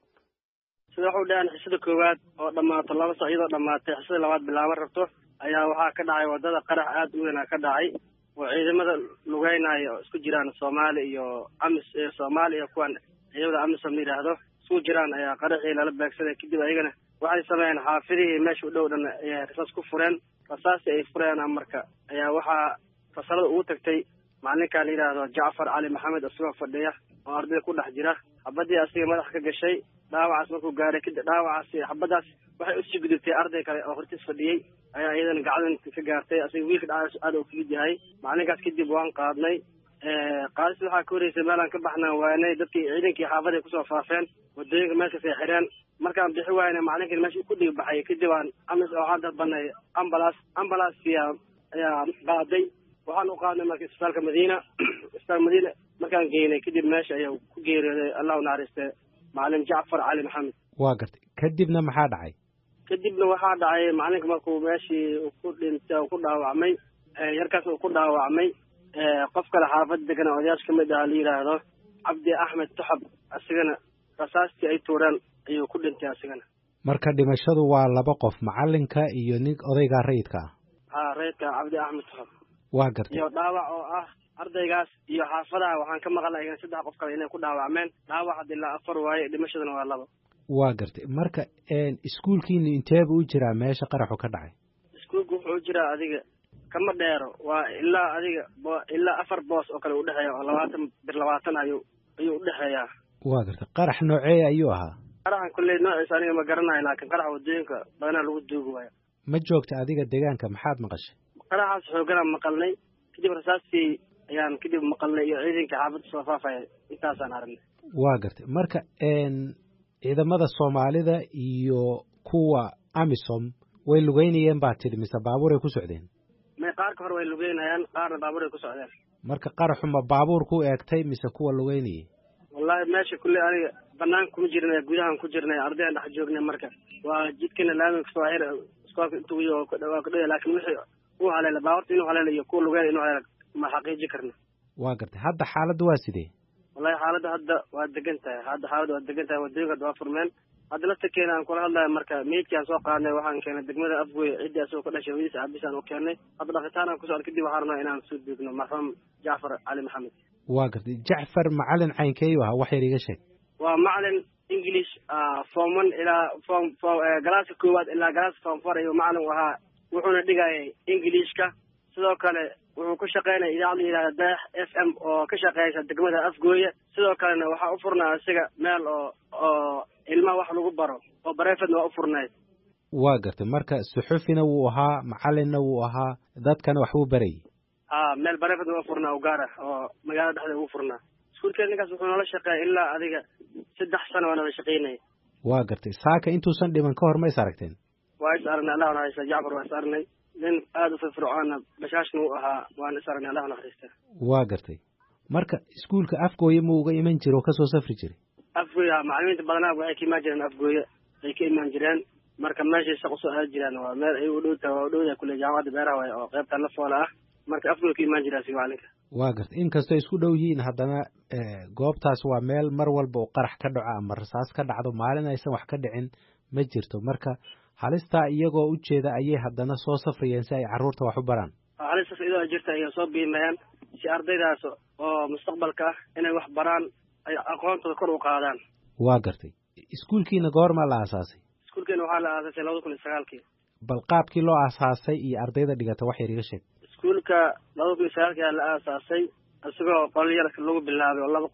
sida wuxuu dhahan xisada koowaad oo dhamaato laba saac iyadoo dhamaatay xisada labaad bilaaban rabto ayaa waxaa ka dhacay wadada qarax aad u weyn ka dhacay oo ciidamada lugeynaya oo isku jiraan Soomaali iyo Amis ee Soomaali iyo kuwan ciidamada Amisom yiraahdo isku jiraan ayaa qaraxii lala beegsaday kadib ayagana waxay sameeyeen xaafidii meesha u dhow dhan ayaa rasaas ku fureen rasaas ay fureen marka ayaa waxaa fasalada ugu tagtay maalinka la yiraahdo Jaafar Ali Maxamed asoo fadhiya oo arday ku dhex jira xabadii asiga madax ka gashay dhaawacaas markuu gaaray kadib dhaawacaasi xabadaas waxay u sii gudubtay arday kale oo hortiis fadhiyay ayaa iyadan gacan ka gaartay asiga wiilka dhaawac aad u fudud yahay maalinkaas kadib waan qaadnay ee qaadis waxa ka horeysay meelan ka baxnaa waanay dadkii ciidankii xaafadda ku soo faafeen wadooyinka meesha ay xireen markaan bixi waayna maalinkan meesha ku dhig baxay kadib aan amis oo hadda banay ambulance ambulance ayaa qaaday waxaan u qaadnay markii isbitaalka Madiina isbitaalka Madiina markaan geynay kadib meesha ayaa ku geeriyooday Allah u naxariistay macallin Jaafar Ali Maxamed. waa gartay kadibna maxaa dhacay kadibna waxaa dhacay maalinka markuu meeshii ku dhintay oo ku dhaawacmay yarkaas uu ku dhaawacmay qof kale xaafad degan oo odayaasha kamid ah la yiraahdo Cabdi Axmed Taxab asigana rasaastii ay tuureen ayuu ku dhintay asigana. marka dhimashadu waa laba qof macallinka iyo nin odayga rayidka ah ha rayidka Cabdi Axmed Taxab waa gartay iyo dhaawac oo ah ardaygaas iyo xaafadaha waxaan ka maqlay in saddex qof kale inay ku dhaawacmeen dhaawac hadii la afar waaye dhimashaduna waa laba. waa gartay marka een iskuulkiina inteeba u jiraa meesha qaraxu ka dhacay iskuulku wuxuu jiraa adiga kama dheero waa ilaa adiga ilaa afar boos oo kale u dhaxeeya oo labaatan bir labaatan ayuu ayuu u dhaxeeyaa. waa gartay qarax noocee ayuu ahaa qaraxan kullee noociisa aniga ma garanayo laakiin qarax wadooyinka badanaa lagu duugi waayo. ma joogta adiga deegaanka maxaad maqashay qaraxaas xoogana maqalnay kadib rasaastii ayaan kadib maqalnay iyo ciidanka xaafadda soo faafay intaasaan aragnay. waa gartay marka een ciidamada Soomaalida iyo kuwa Amisom way lugeynayeen baa tiri mise baabuur ay ku socdeen ma qaar ka hor way lugeynayaan qaarna baabuur ay ku socdeen. marka qaraxu ma baabuur ku eegtay mise kuwa lugeynayay wallahi meesha kulli aniga banaan kuma jirnay gudahan ku jirnay ardayda dhex joognay marka waa jidkana laamig soo xir iskoolka intuu iyo ka dhawa ka dhawa laakiin wixii uu haleela baabuurta inuu haleela iyo kuwa lugeyn inuu haleela ma xaqiijin karno. waa gartay hadda xaaladdu waa sidee wallahi xaaladda hadda waa degan tahay hadda xaaladda waa degan tahay wadooyinka waa furmeen hadda lafta keenay aan kula hadlayo marka meedkaan soo qaadnay waxaan keenay degmada Afgooye cidii asoo ka dhashay wiis abisaan oo keenay hadda dhaqitaan aan ku soo kadib waxaan rabnaa inaan soo degno marxuum Jaafar Ali Maxamed. waa gartay Jaafar macallin caynkeeyo ah wax yar iga sheeg. waa macallin English form one ilaa form galaaska koowaad ilaa galaaska form four ayuu macallin ahaa wuxuuna dhigayay Englishka sidoo kale wuxuu ku shaqeynay idaacada yiraahdo Dayax F M oo ka shaqeysa degmada Afgooye sidoo kalena waxa u furnaa asiga meel oo oo ilmaha wax lagu baro oo bareefadna waa u furnayd. waa gartay marka suxufina wuu ahaa macallinna wuu ahaa dadkana wax uu baray. ah meel bareefadna waa furnaa u gaara oo magaalada dhexdeeda ugu furnaa iskuulka ninkaas wuxuu nala shaqeeyay ilaa adiga saddex sano waana shaqeynay. waa gartay saaka intuusan dhiman ka hor ma is aragteen. waa is aragnay Allah naxariista Jaafar waa is aragnay nin aad u firfircoon bashaashna uu ahaa waan is aragnay Allah naxariista. waa gartay marka iskuulka Afgooye ma uga iman jiro ka soo safri jiray. Afgooye macallimiinta badanaa waxay ka imaan jireen Afgooye ay ka imaan jireen marka meesha shaqo soo aad jireen waa meel ay u dhow tahay u dhow yahay kulli jaamacadda beeraha way oo qaybta la fool ah marka Afgooye ka imaan jiray si macallinka. waa gartay inkastoo isku dhow yihiin haddana goobtaas waa meel mar walba oo qarax ka dhaco ama rasaas ka dhacdo maalin aysan wax ka dhicin ma jirto marka halistaa iyagoo u jeeda ayay haddana soo safrayeen si ay carruurta wax u baraan. halistaas iyadoo jirta ayay soo biimayaan si ardaydaas oo mustaqbalka ah inay wax baraan ay aqoontooda kor u qaadaan. waa gartay iskuulkiina goorma la aasaasay. iskuulkiina waxaa la aasaasay laba kun iyo sagaalkii. bal qaabkii loo aasaasay iyo ardayda dhigata wax yar iga sheeg. iskuulka laba kun iyo sagaalkii la aasaasay isagoo qol yar lagu bilaabay oo laba qol ah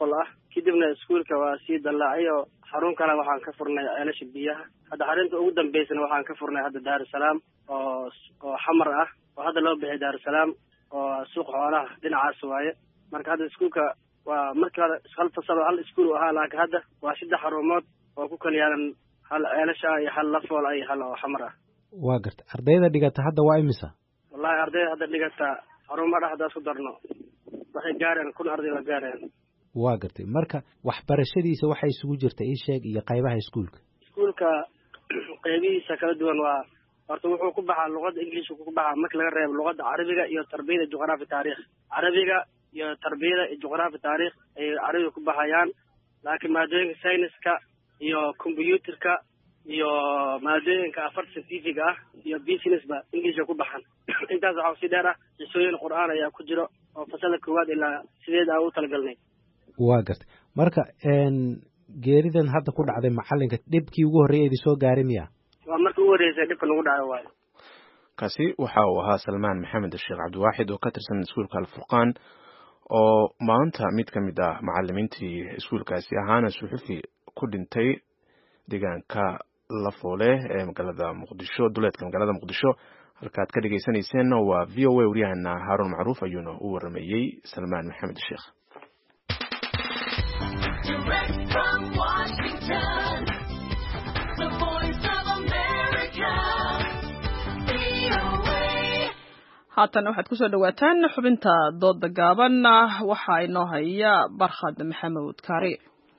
kadibna iskuulka waa sii dallaacay oo xarun kale waxaan ka furnay ceelasha biyaha hadda xarunta ugu dambeysana waxaan ka furnay hadda daarusalaam oo oo xamar ah oo hadda loo bixiyay daarusalaam oo suuq xoolaha dhinacaas waaye marka hadda iskuulka waa markii hore hal fasal hal iskuul ahaa laakiin hadda waa saddex xarumood oo ku kala yaalan hal ceelasha iyo hal lafool iyo hal oo xamar ah waa garta ardayda dhigata hadda waa imisa wallahi ardayda hadda dhigata xarumaha hadda isku darno waxay gaareen kun arday waa gaareen waa gartay marka waxbarashadiisa waxay isugu jirta ii sheeg iyo qaybaha iskuulka iskuulka qaybihiisa kala duwan waa horta wuxuu ku baxaa luqadda ingiliishka ku baxaa marka laga reebo luqadda carabiga iyo tarbiyada juqraafi taariikh carabiga iyo tarbiyada iyo juqraafi taariikh ay carabiga ku baxayaan laakiin maadooyinka sayniska iyo computerka iyo maadooyinka afar scientific ah iyo businessba ingiliishka ku baxan intaas waxaa si dheer ah xisooyin qur'aan ayaa ku jiro oo fasalka koowaad ilaa sideed aan u talagalnay waa gartay marka geeridan hadda ku dhacday macalinka dhibkii ugu horreeyay idin soo gaaray miya waa markii ugu horreysay dhibka nagu dhaco waayo kaasi waxa uu ahaa salmaan maxamed sheekh cabdiwaaxid oo ka tirsan iskuulka alfurqaan oo maanta mid ka mid ah macalimiintii iskuulkaasi ahaana suxufi ku dhintay deegaanka lafoole ee magaalada muqdisho duleedka magaalada muqdisho halkaad ka dhegeysaneyseen waa v o a waryahana haaruun macruuf ayuuna u waramayey salmaan maxamed sheekh haatan waxaad ku soo dhawaataan xubinta dooda gaaban waxaa inoo haya barkhad maxamuud kaari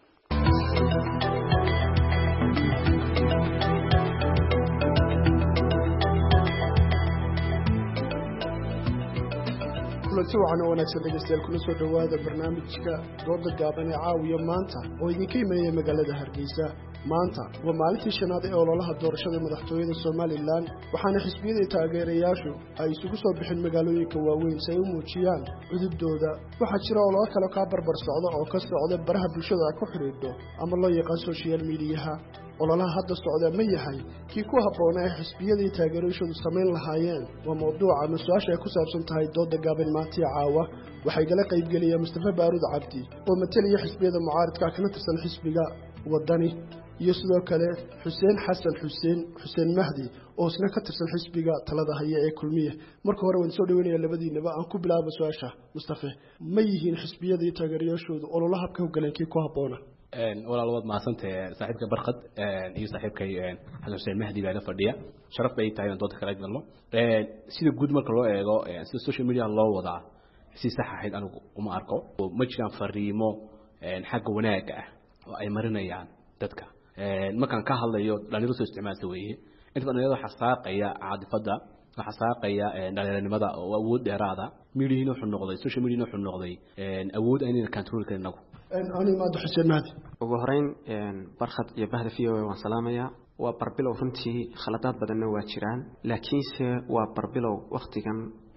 kulanti wacan oo wanaagsan dhegeystayaal kuna soo dhowaada barnaamijka dooda gaaban ee caawiya maanta oo idinka imanaya magaalada hargeysa maanta waa maalintii shanaad ee ololaha doorashada madaxtooyada somalilan waxaana xisbiyada taageerayaashu ay isugu soo bixin magaalooyinka waaweyn si ay u muujiyaan cudubdooda waxaa jira ololo kale kaa barbar socda oo ka socda baraha bulshada ku xidhiidho ama loo yaqaan social mediyaha ololaha hadda socda ma yahay kii ku habboona ee xisbiyadii taageerayashoodu samayn lahaayeen waa mawduuca ama su-aasha ay ku saabsan tahay dooda gaaban maantii caawa waxay gala qaybgelaya mustafa baaruud cabdi oo matalaya xisbiyada mucaaridka kana tirsan xisbiga wadani iyo sidoo kale xuseen xasan xuseen xuseen mahdi oo isna ka tirsan xisbiga talada haya ee kulmiye marka hore waan soo dhaweynaya labadiinaba aan ku bilaabo su-aasha mustafa ma yihiin xisbiyadii taageerayaashoodu ololaha habka hogaankii ku habboona walaal waad mahadsantahay saaxiibka barkad iyo saaxiibkay xasan xuseen mahdi baa la fadhiya sharaf bay tahay inaan doodka kala galno sida guud marka loo eego sida social media loo wadaa si sax ahayd anigu uma arko ma jiraan fariimo xagga wanaagga ah oo ay marinayaan dadka markaan ka hadlayo dhalinyaro soo isticmaalta weeye inta dhalinyarada waxaa saaqaya caadifada waxaa saaqaya dhalinyaranimada oo awood dheeraada midihiina wuxuu noqday social media wuxuu noqday awood aynayna control karin nagu ani maad xuseen mahdi ugu horeyn barkhad iyo bahda v o a waan salaamayaa waa barbilow runtii khaladaad badanna waa jiraan laakiinse waa barbilow waktigan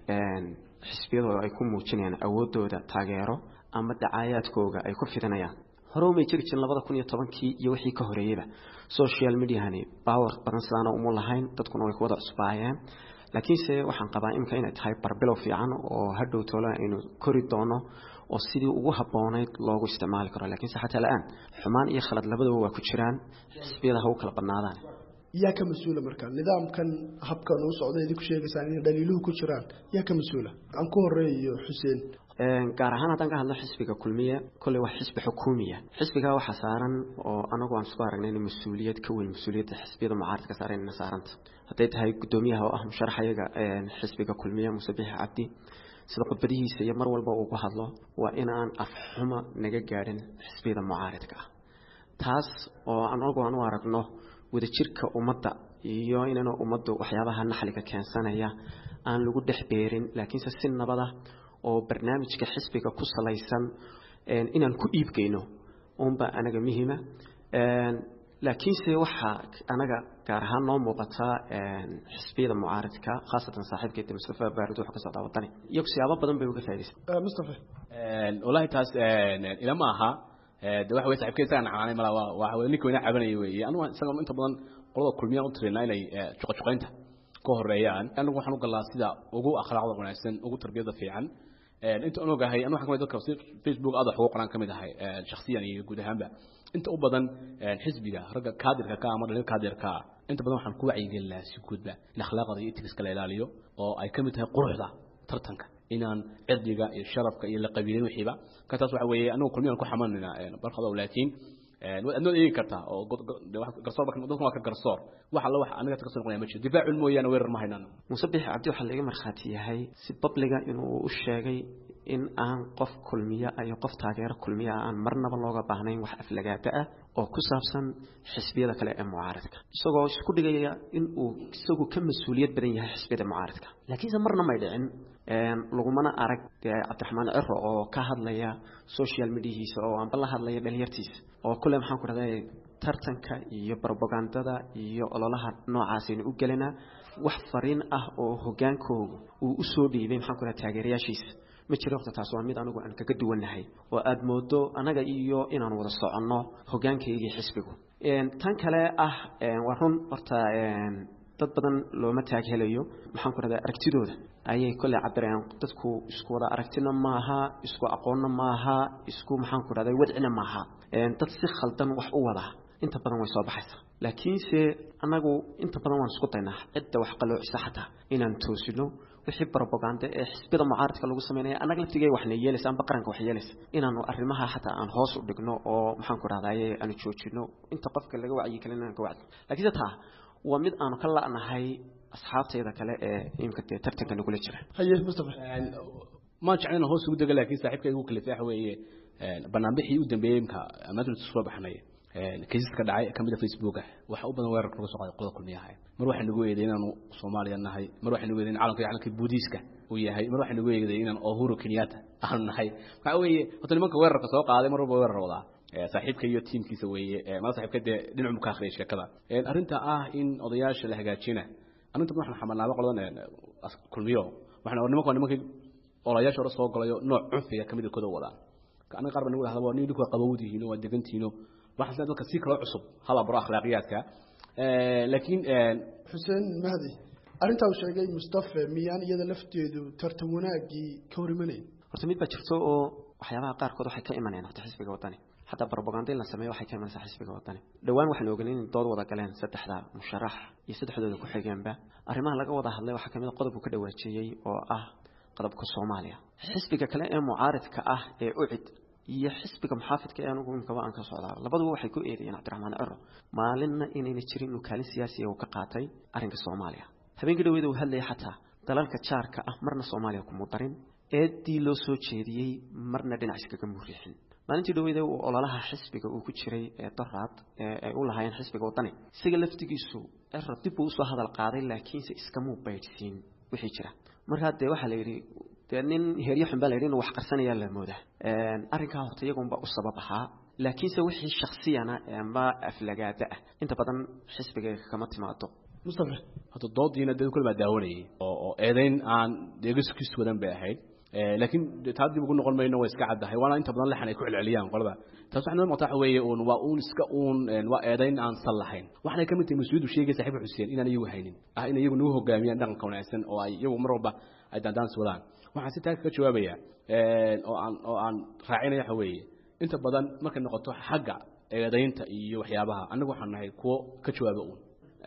xisbiyadooda ay ku muujinayaan awoodooda taageero ama dacaayaadkooga ay ku fidinayaan hore umay jiri jirin labada kun iyo tobankii iyo wixii ka horeeyeyba social mediahani power badan sidaana uma lahayn dadkuna way ku wada cusbaayeen laakiinse waxaan qabaa imika inay tahay barbilow fiican oo hadhow toola aynu kori doono oo sidii ugu habboonayd loogu isticmaali karo laakiinse xataa la-aan xumaan iyo khalad labadaba waa ku jiraan xisbiyada ha u kala badnaadaan yaa ka mas-uula marka nidaamkan habkan uu socda idinku sheegaysaan inay dhaliiluhu ku jiraan yaa ka mas-uula aan ku horeeyo xuseen gaar ahaan haddaan ka hadlo xisbiga kulmiye kolley waa xisbi xukuumiya xisbigaa waxaa saaran oo anagu aan isku aragnay in mas-uuliyad ka weyn mas-uuliyadda xisbiyada mucaaradka saaran ina saaranta hadday tahay guddoomiyaha oo ah musharaxayaga xisbiga kulmiye muuse bixi cabdi sida khudbadihiisa iyo mar walba uu ku hadlo waa inaan afxuma naga gaadhin xisbiyada mucaaradka ah taas oo anagu aan u aragno wadajirka ummadda iyo inayna ummaddu waxyaabaha naxliga keensanaya aan lagu dhex beerin laakiinse si nabada oo barnaamijka xisbiga ku salaysan inaan ku dhiibgeyno unba anaga muhiima laakiinse waxaa anaga gaar ahaan noo muuqataa xisbiyada mucaaradka khaasatan saaxiibkeeda mustafa baarud wuxuu ka socdaa wadani iyagu siyaabo badan bay uga faa'iidaystaan mustafa wallahi taas ila ma aha de waxa way saaxiibkeeda isaga naxanay mala waxa way ninka weyna cabanaya weeye anigu isaga inta badan qolada kulmiya u tirina inay juqajuqaynta ka horeeyaan anigu waxaan u galaa sida ugu akhlaaqda wanaagsan ugu tarbiyada fiican inta aan ogahay anu waxaan ka mid dadka Facebook aad wax ugu qoran kamid ahay shakhsiyan iyo guud ahaanba inta u badan xisbiga ragga kaadirka ka ama dhalin kaadirka inta badan waxaan ku wacyigelinaa si guudba in akhlaaqda iyo etigiska la ilaaliyo oo ay kamid tahay quruxda tartanka inaan cirdiga iyo sharafka iyo la qabiilin wixiiba ka taas waxa weeye anagu kulmiyaan ku xamaanina barqada laakiin أنه إيه كرتا أو قرصور بكن ضد ما كقرصور واحد الله واحد أنا كتقصد نقول ماشي دفاع المويه أنا وير ما هينان مصبح عبد الحل إيه مرخاتي هاي سبب لجا إنه الشيء إن أن قف كل مية أي قف تاجر كل مية أن مرنا بالله بعهنين وحف لجاء أو كسبسا حسبية لك لا معارضك سووا شكون جاي إن سووا كم مسؤولية بدنيا حسبية معارضك لكن إذا مرنا ما يدعن لغمنا أرك عبد الرحمن أرى أو كهذا ليا سوشيال ميديا أو عم بالله هذا ليا بليرتيس أو كل ما حنقول هذا ترتنك يبربغاندا يا الله نوع عسين وجلنا وحفرين أه أو هجانكو وأسودي بين حنقول تاجريا شيس مشروع تاسو ميد أنا أقول أنك قد ونهاي وأدمودو أنا جايو إن أنا وضع صعنة هجانك يجي حسبه إن تنكلا أه وهم أرتا dad badan looma taag helayo maxaan ku radaa aragtidooda ayay kale cabirayaan dadku isku wada aragtina maaha isku aqoonna maaha isku maxaan ku radaa wadcina maaha ee dad si khaldan wax u wada inta badan way soo baxaysaa laakiin se anagu inta badan waan isku daynaa cidda wax qaloo saxata inaan toosino wixii propaganda ee xisbida mucaaradka lagu sameeyo anaga laftigay waxna yeelaysa aan baqaranka wax yeelaysa inaanu arrimaha xataa aan hoos u dhigno oo maxaan ku radaa aan joojino inta qofka laga wacyi kalina ka wacdi laakiin taa ومد أنا كلا أنا هاي أصحاب سيدا كلا يمكن ترتكن نقول إيش هي مصطفى ما شعرنا هو سود قال لكن صاحب كيقول كل فيه هو برنامج يودن بيم كا مدرسة الصبح حناية كيس كدعاء كم بدأ فيسبوك وحب نوير كروس قاعد قضاء كل نهاية مروح نقول يدينا إنه صوماليا النهاية مروح نقول يدينا عالم كي عالم كي بوديسكا ويا هاي مروح نقول يدينا أهورو كنياتا أهل النهاية فهوي هتقول ممكن وير كسوق هذا مرة بوير روضة صاحبك يو تيم كي سوي ما صاحبك ده دين عمك آخر إيش كذا أنت آه إن أضياش اللي هجاتشينا أنا أنت نحن حملنا بقولنا كل يوم وإحنا قلنا ممكن ممكن أضياش ورا سوق قلنا نوع عنفية كمية كذا ولا كأنا قرب نقول هذا وني لك قبودي هنا ودقنتي هنا راح نسأل لك سيكرا عصب هلا برا أخلاقياتك لكن حسين مهدي أنت وش جاي مصطفى ميان يدا لفتيدو ترتمونا جي كورمنين hortamid ba jirto oo waxyaabaha qaar kood waxay ka imanayaan waqti xisbiga wadani hatta propaganda la sameeyo waxay ka imanaysaa xisbiga wadani dhawaan waxaan ogaanay in dood wada galeen saddexda musharax iyo saddexdooda ku xigeenba arrimaha laga wada hadlay waxa kamid ah qodobka ka dhawaajiyay oo ah qodobka Soomaaliya xisbiga kale ee mucaaradka ah ee ucid iyo xisbiga muxaafidka ee anigu imka waan ka socdaa labaduba waxay ku eedeeyeen Cabdiraxmaan Ciro maalinna inayna jirin uu kaalin siyaasi ah oo ka qaatay arrinka Soomaaliya habeenkii dhaweed uu hadlay xataa dalalka jaarka ah marna Soomaaliya ku mudarin eedii loo soo jeediyay marna dhinac iskaga muriixin maalintii dhaweyd uu ololaha xisbiga uu ku jiray ee daraad ee uu lahaayeen xisbiga wadani siga laftigiisu ee rabtib uu soo hadal qaaday laakiin si iska muu baydsiin wixii jira marka de waxa la yiri nin heeriyo xun baa la yiri inuu wax qarsanaya la moodaa een arrinka horta iyagoonba u sabab ahaa laakiin se wixii shakhsiyana ama aflagaada inta badan xisbiga kama timaado mustafa hada doodiina dad kulma daawanayay oo eedayn aan deegiskiis wadan bay ahayd laakiin taadi ugu noqon mayno way iska cadahay waana inta badan leexan ay ku celceliyaan qolada taas waxna maqtaa weeye oo waa uun iska uun waa eedayn aan salahayn waxna kamid tahay mas'uuliyiin sheegay saaxiib Xuseen inaan iyagu haynin ah in iyagu nagu hogaamiyaan dhaqanka wanaagsan oo ay iyagu mar walba ay dandaan wadaan waxaan si taag ka jawaabaya oo aan oo aan raacinaya waxa weeye inta badan marka noqoto xagga eedaynta iyo waxyaabaha anagu waxaan nahay kuwa ka jawaaba uun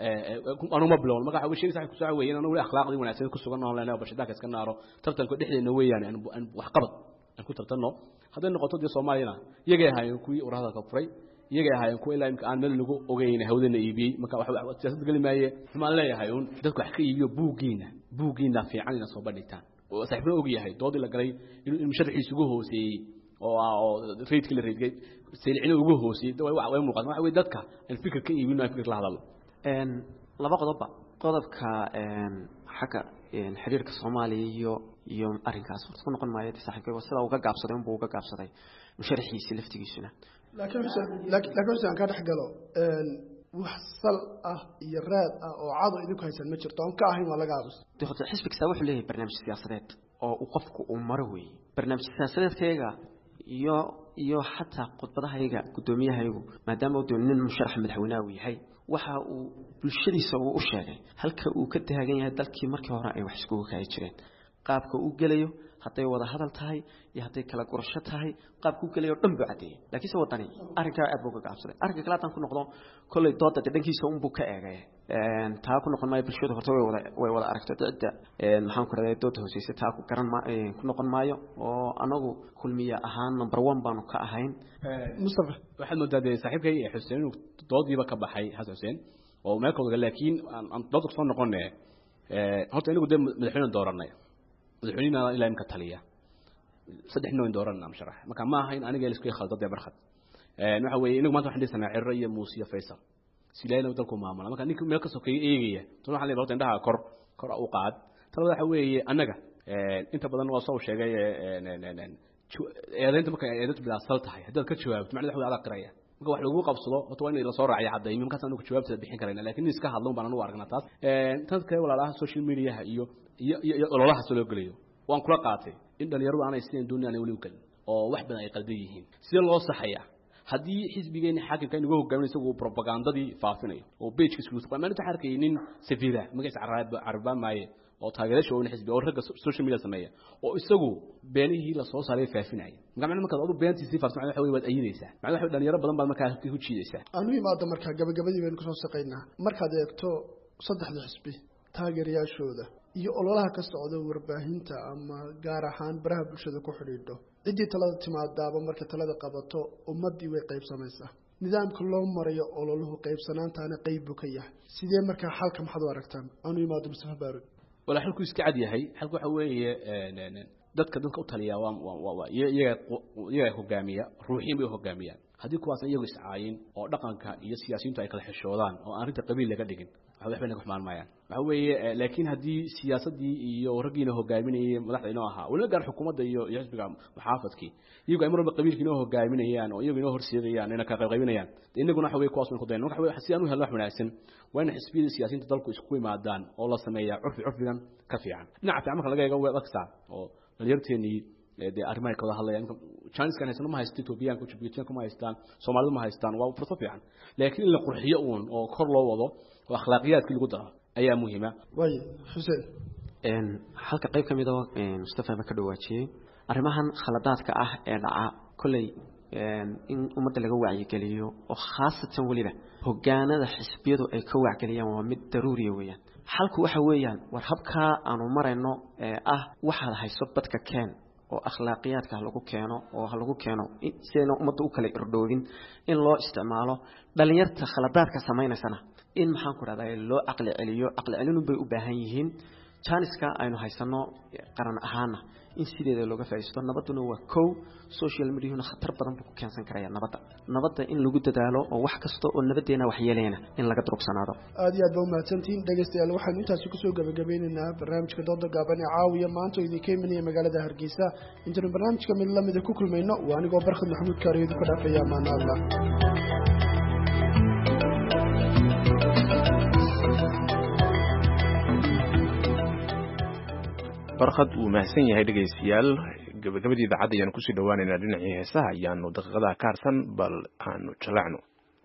أنا ما بلون ما قاعد وشيء صحيح كسوعي وين أنا ولا أخلاق دي وناسين كسوعنا الله لا بس ذاك إسكنارو ترتل كل إحدى النوية يعني أنا وحقبض أنا كنت ترتلنا هذا النقطة دي صومالينا يجي هاي كوي وراه كفري يجي هاي كوي لا يمكن أن نلقو أوجينا هودين إيبي ما كان واحد تجسد قال ما يه ما لا يهايون ذاك حكي يبيو بوجينا بوجينا في عنا صوبانيتان وصاحبنا أوجي هاي ضاد اللي قري المشرح يسوقه سي أو ريد كل ريد سيلعنا وجوه سي ده واحد وين مقدم واحد ذاتك الفكر كي يبينا الفكر لهذا een laba qodob qodobka een xaga een xiriirka Soomaaliya iyo iyo arrinkaas horta ku noqon maayo saaxiibkay sida uu ka gaabsaday uu uga gaabsaday musharaxiisa laftigiisuna laakiin laakiin laakiin aan ka dhaxgalo een wax sal ah iyo raad ah oo cado idinku haysan ma jirto aan ka ahayn waa laga aamus horta xisbiga saa wuxuu leeyahay barnaamij siyaasadeed oo uu qofku uu maro weey barnaamij siyaasadeedkayga iyo iyo xataa qodbadahayaga gudoomiyahaygu maadaama uu doonin musharax madaxweynaha uu yahay waxa uu bulshadiisa uu u sheegay halka uu ka taagan yahay dalkii markii hore ay wax isku kaay jireen qaabka uu galayo hadday wada hadal tahay iyo hadday kala gurasho tahay qaab ku gelayo dhan buu cadeeyay laakiin se wadani arrinkaa aad buu ka gaabsaday arrinka kale haddaan ku noqdo kolley dooda dhankiisa unbuu ka eegay taa ku noqon maayo bulshada horta way wada way wada aragto cidda maxaan ku raday dooda hooseysa taa ku garan ma ku noqon maayo oo anagu kulmiya ahaan number one baanu ka ahayn mustafa waxaad moodaa saaxiibkay xuseen inuu doodiiba ka baxay xasan xuseen oo meel kooda laakiin aan doodka soo noqonay horta inagu dee madaxweyne dooranay madaxweynena ilaa imka taliya saddex nooyn dooranna musharax marka ma ahayn aniga isku khaldan dee barxad waxa weeye inagu maanta waxaan dhisanaa cirro iyo muusiya faysal silayna dalku maamula marka ninka meel ka sokeeyo eegaya tan waxaan leeyahay indhaha kor kor u qaad talada waxa weeye anaga inta badan waa soo sheegay eedaynta marka eedaynta bilaasal tahay haddaad ka jawaabto macnaheedu waxa aad qiraya marka wax lagu qabsado horta waa in la soo raaciyo cadaymo markaas aanu jawaabta bixin karayna laakiin iska hadlo baan anu aragnaa taas ee tan kale walaalaha social media iyo iyo ololaha soo galiyo waan kula qaatay in dhalinyaradu aanay sideen doonayaan wali u galin oo wax badan ay qaldan yihiin sida loo saxaya haddii xisbigeena xaakimka inuu hogaaminayo isagoo propagandadii faafinayo oo page-ka isku soo qaadanay taxarka inin safida magaciisa carab arbaan maaye oo taageerasho oo xisbi oo ragga social media sameeya oo isagu beenihii la soo saaray faafinay magacna marka adu beentiisii faafsan waxa way wad ayinaysa macnaheedu waxa dhalinyaro badan baad markaa ku jiidaysa aanu imaado marka gabagabadii baynu ku soo shaqeynaa markaad eegto saddexda xisbi taageerayaashooda iyo ololaha ka socda warbaahinta ama gaar ahaan baraha bulshada ku xidhiidho cidii talada timaadaaba marka talada qabato ummadii way qaybsamaysaa nidaamka loo marayo ololuhu qaybsanaantaana qayb buu ka yahay sidee markaa xalka maxaad u aragtaan aanu imaado Mustafa Baarud wala xalku iska cad yahay xalku waxa weeye dadka dadka u taliya waa iyaga iyaga hogaamiya ruuxiin bay hogaamiyaan haddii kuwaas iyagu iscaayin oo dhaqanka iyo siyaasiyiintu ay kala xishoodaan oo arrinta qabiil laga dhigin waxa waxba naga xumaanmayaan waxa weeye laakiin haddii siyaasadii iyo raggiina hogaaminayay madaxda inoo ahaa wala gaar xukuumadda iyo xisbiga muxaafadkii iyagu ay marba qabiilkii inoo hogaaminayaan oo iyagu inoo horseedayaan inay ka qaybqaybinayaan inaguna waxa weeye kuwaas ku dayn waxa weeye si aanu helno wax wanaagsan waa in xisbiyada siyaasiyiinta dalku isku yimaadaan oo la sameeyaa curfi curfigan ka fiican dhinaca fiican marka laga eego way adagtaa oo dhalinyarteennii de arrimaha kala hadlayaan Chinese kan haysan ma haysto Ethiopian ku jibiyeen kuma haystaan Soomaalidu ma haystaan waa furso fiican laakiin in la qurxiyo uun oo kor loo wado oo akhlaaqiyadka lagu daro ayaa muhiim ah way Xuseen een halka qayb kamid ah een Mustafa ba ka dhawaajiyay arrimahan khaladaadka ah ee dhaca kulay in ummadda laga wacyi geliyo oo khaasatan waliba hogaanada xisbiyadu ay ka wacgeliyaan waa mid daruuri weeyaan halku waxa weeyaan war habka aanu marayno ee ah waxa hayso badka keen oo akhlaaqiyadka lagu keeno oo lagu keeno sidoo ummadda u kala irdhoodin in loo isticmaalo dhalinyarta khaladaadka sameeynayna in maxaan ku raadayay loo aqli celiyo aqli celinu bay u baahan yihiin Janiska aynu haysano qaran ahaana in sideeda looga faa'iisto nabaduna waa kow social media khatar badan ku keensan karaya nabadda nabadda in lagu dadaalo oo wax kasta oo nabadeena wax yeeleena in laga durugsanaado aad iyo aad baa mahadsantiin dhageystayaal waxaan intaas ku soo gabagabaynaynaa barnaamijka dooda gaaban ee caawiya maanta idin ka imanaya magaalada Hargeysa intaan barnaamijka mid la mid ku kulmayno waa anigoo Barkhad Maxamuud Kaariyo ku dhaafaya maanaada barkhad uu mahsan yahay dhageystayaal gabagabadii idaacadda ayaan kusii dhawaanaynaa dhinacii heesaha ayaanu daqiiqadaha ka harsan bal aanu jalacno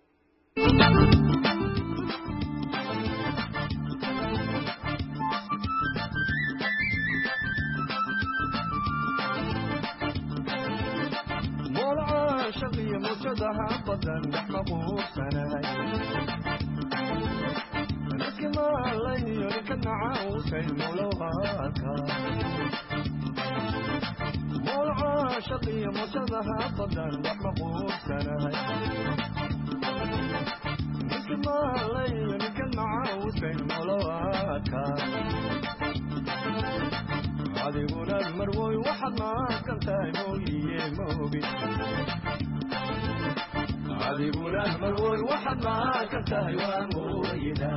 شقي مشبها قدر وحقوق سنهي مثل ما الليل كان معاوسين ملواكا عذبنا المروي وحد ما كنت مولي موبي عذبنا المروي وحد ما كنت مويدا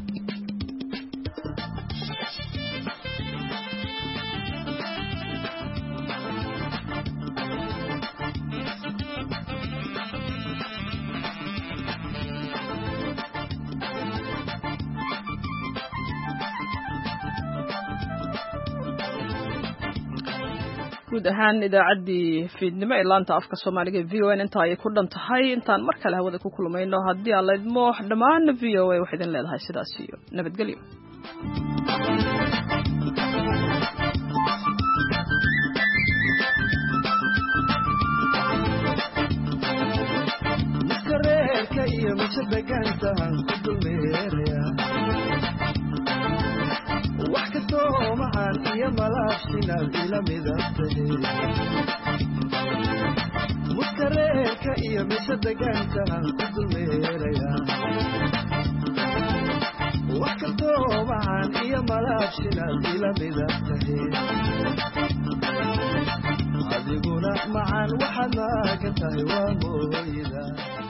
guud ahaan idaacaddii fiidnimo ee laanta afka Soomaaliga V O N inta ay ku dhan tahay intaan mar kale hawada ku kulmayno haddii aan leedmo dhammaan V O A waxay idin leedahay sidaas iyo nabadgelyo iyo mise degaantahan ku dulmeeraya wax kastoo macaan iyo malaabsinaad ila midabtahe muskareerka iyo mise degaantahan ku dulmeeraya wax kastoo macaan iyo malaabsinaad ila midabtahe adiguna macaan waxaad maagan tahay waa mooyda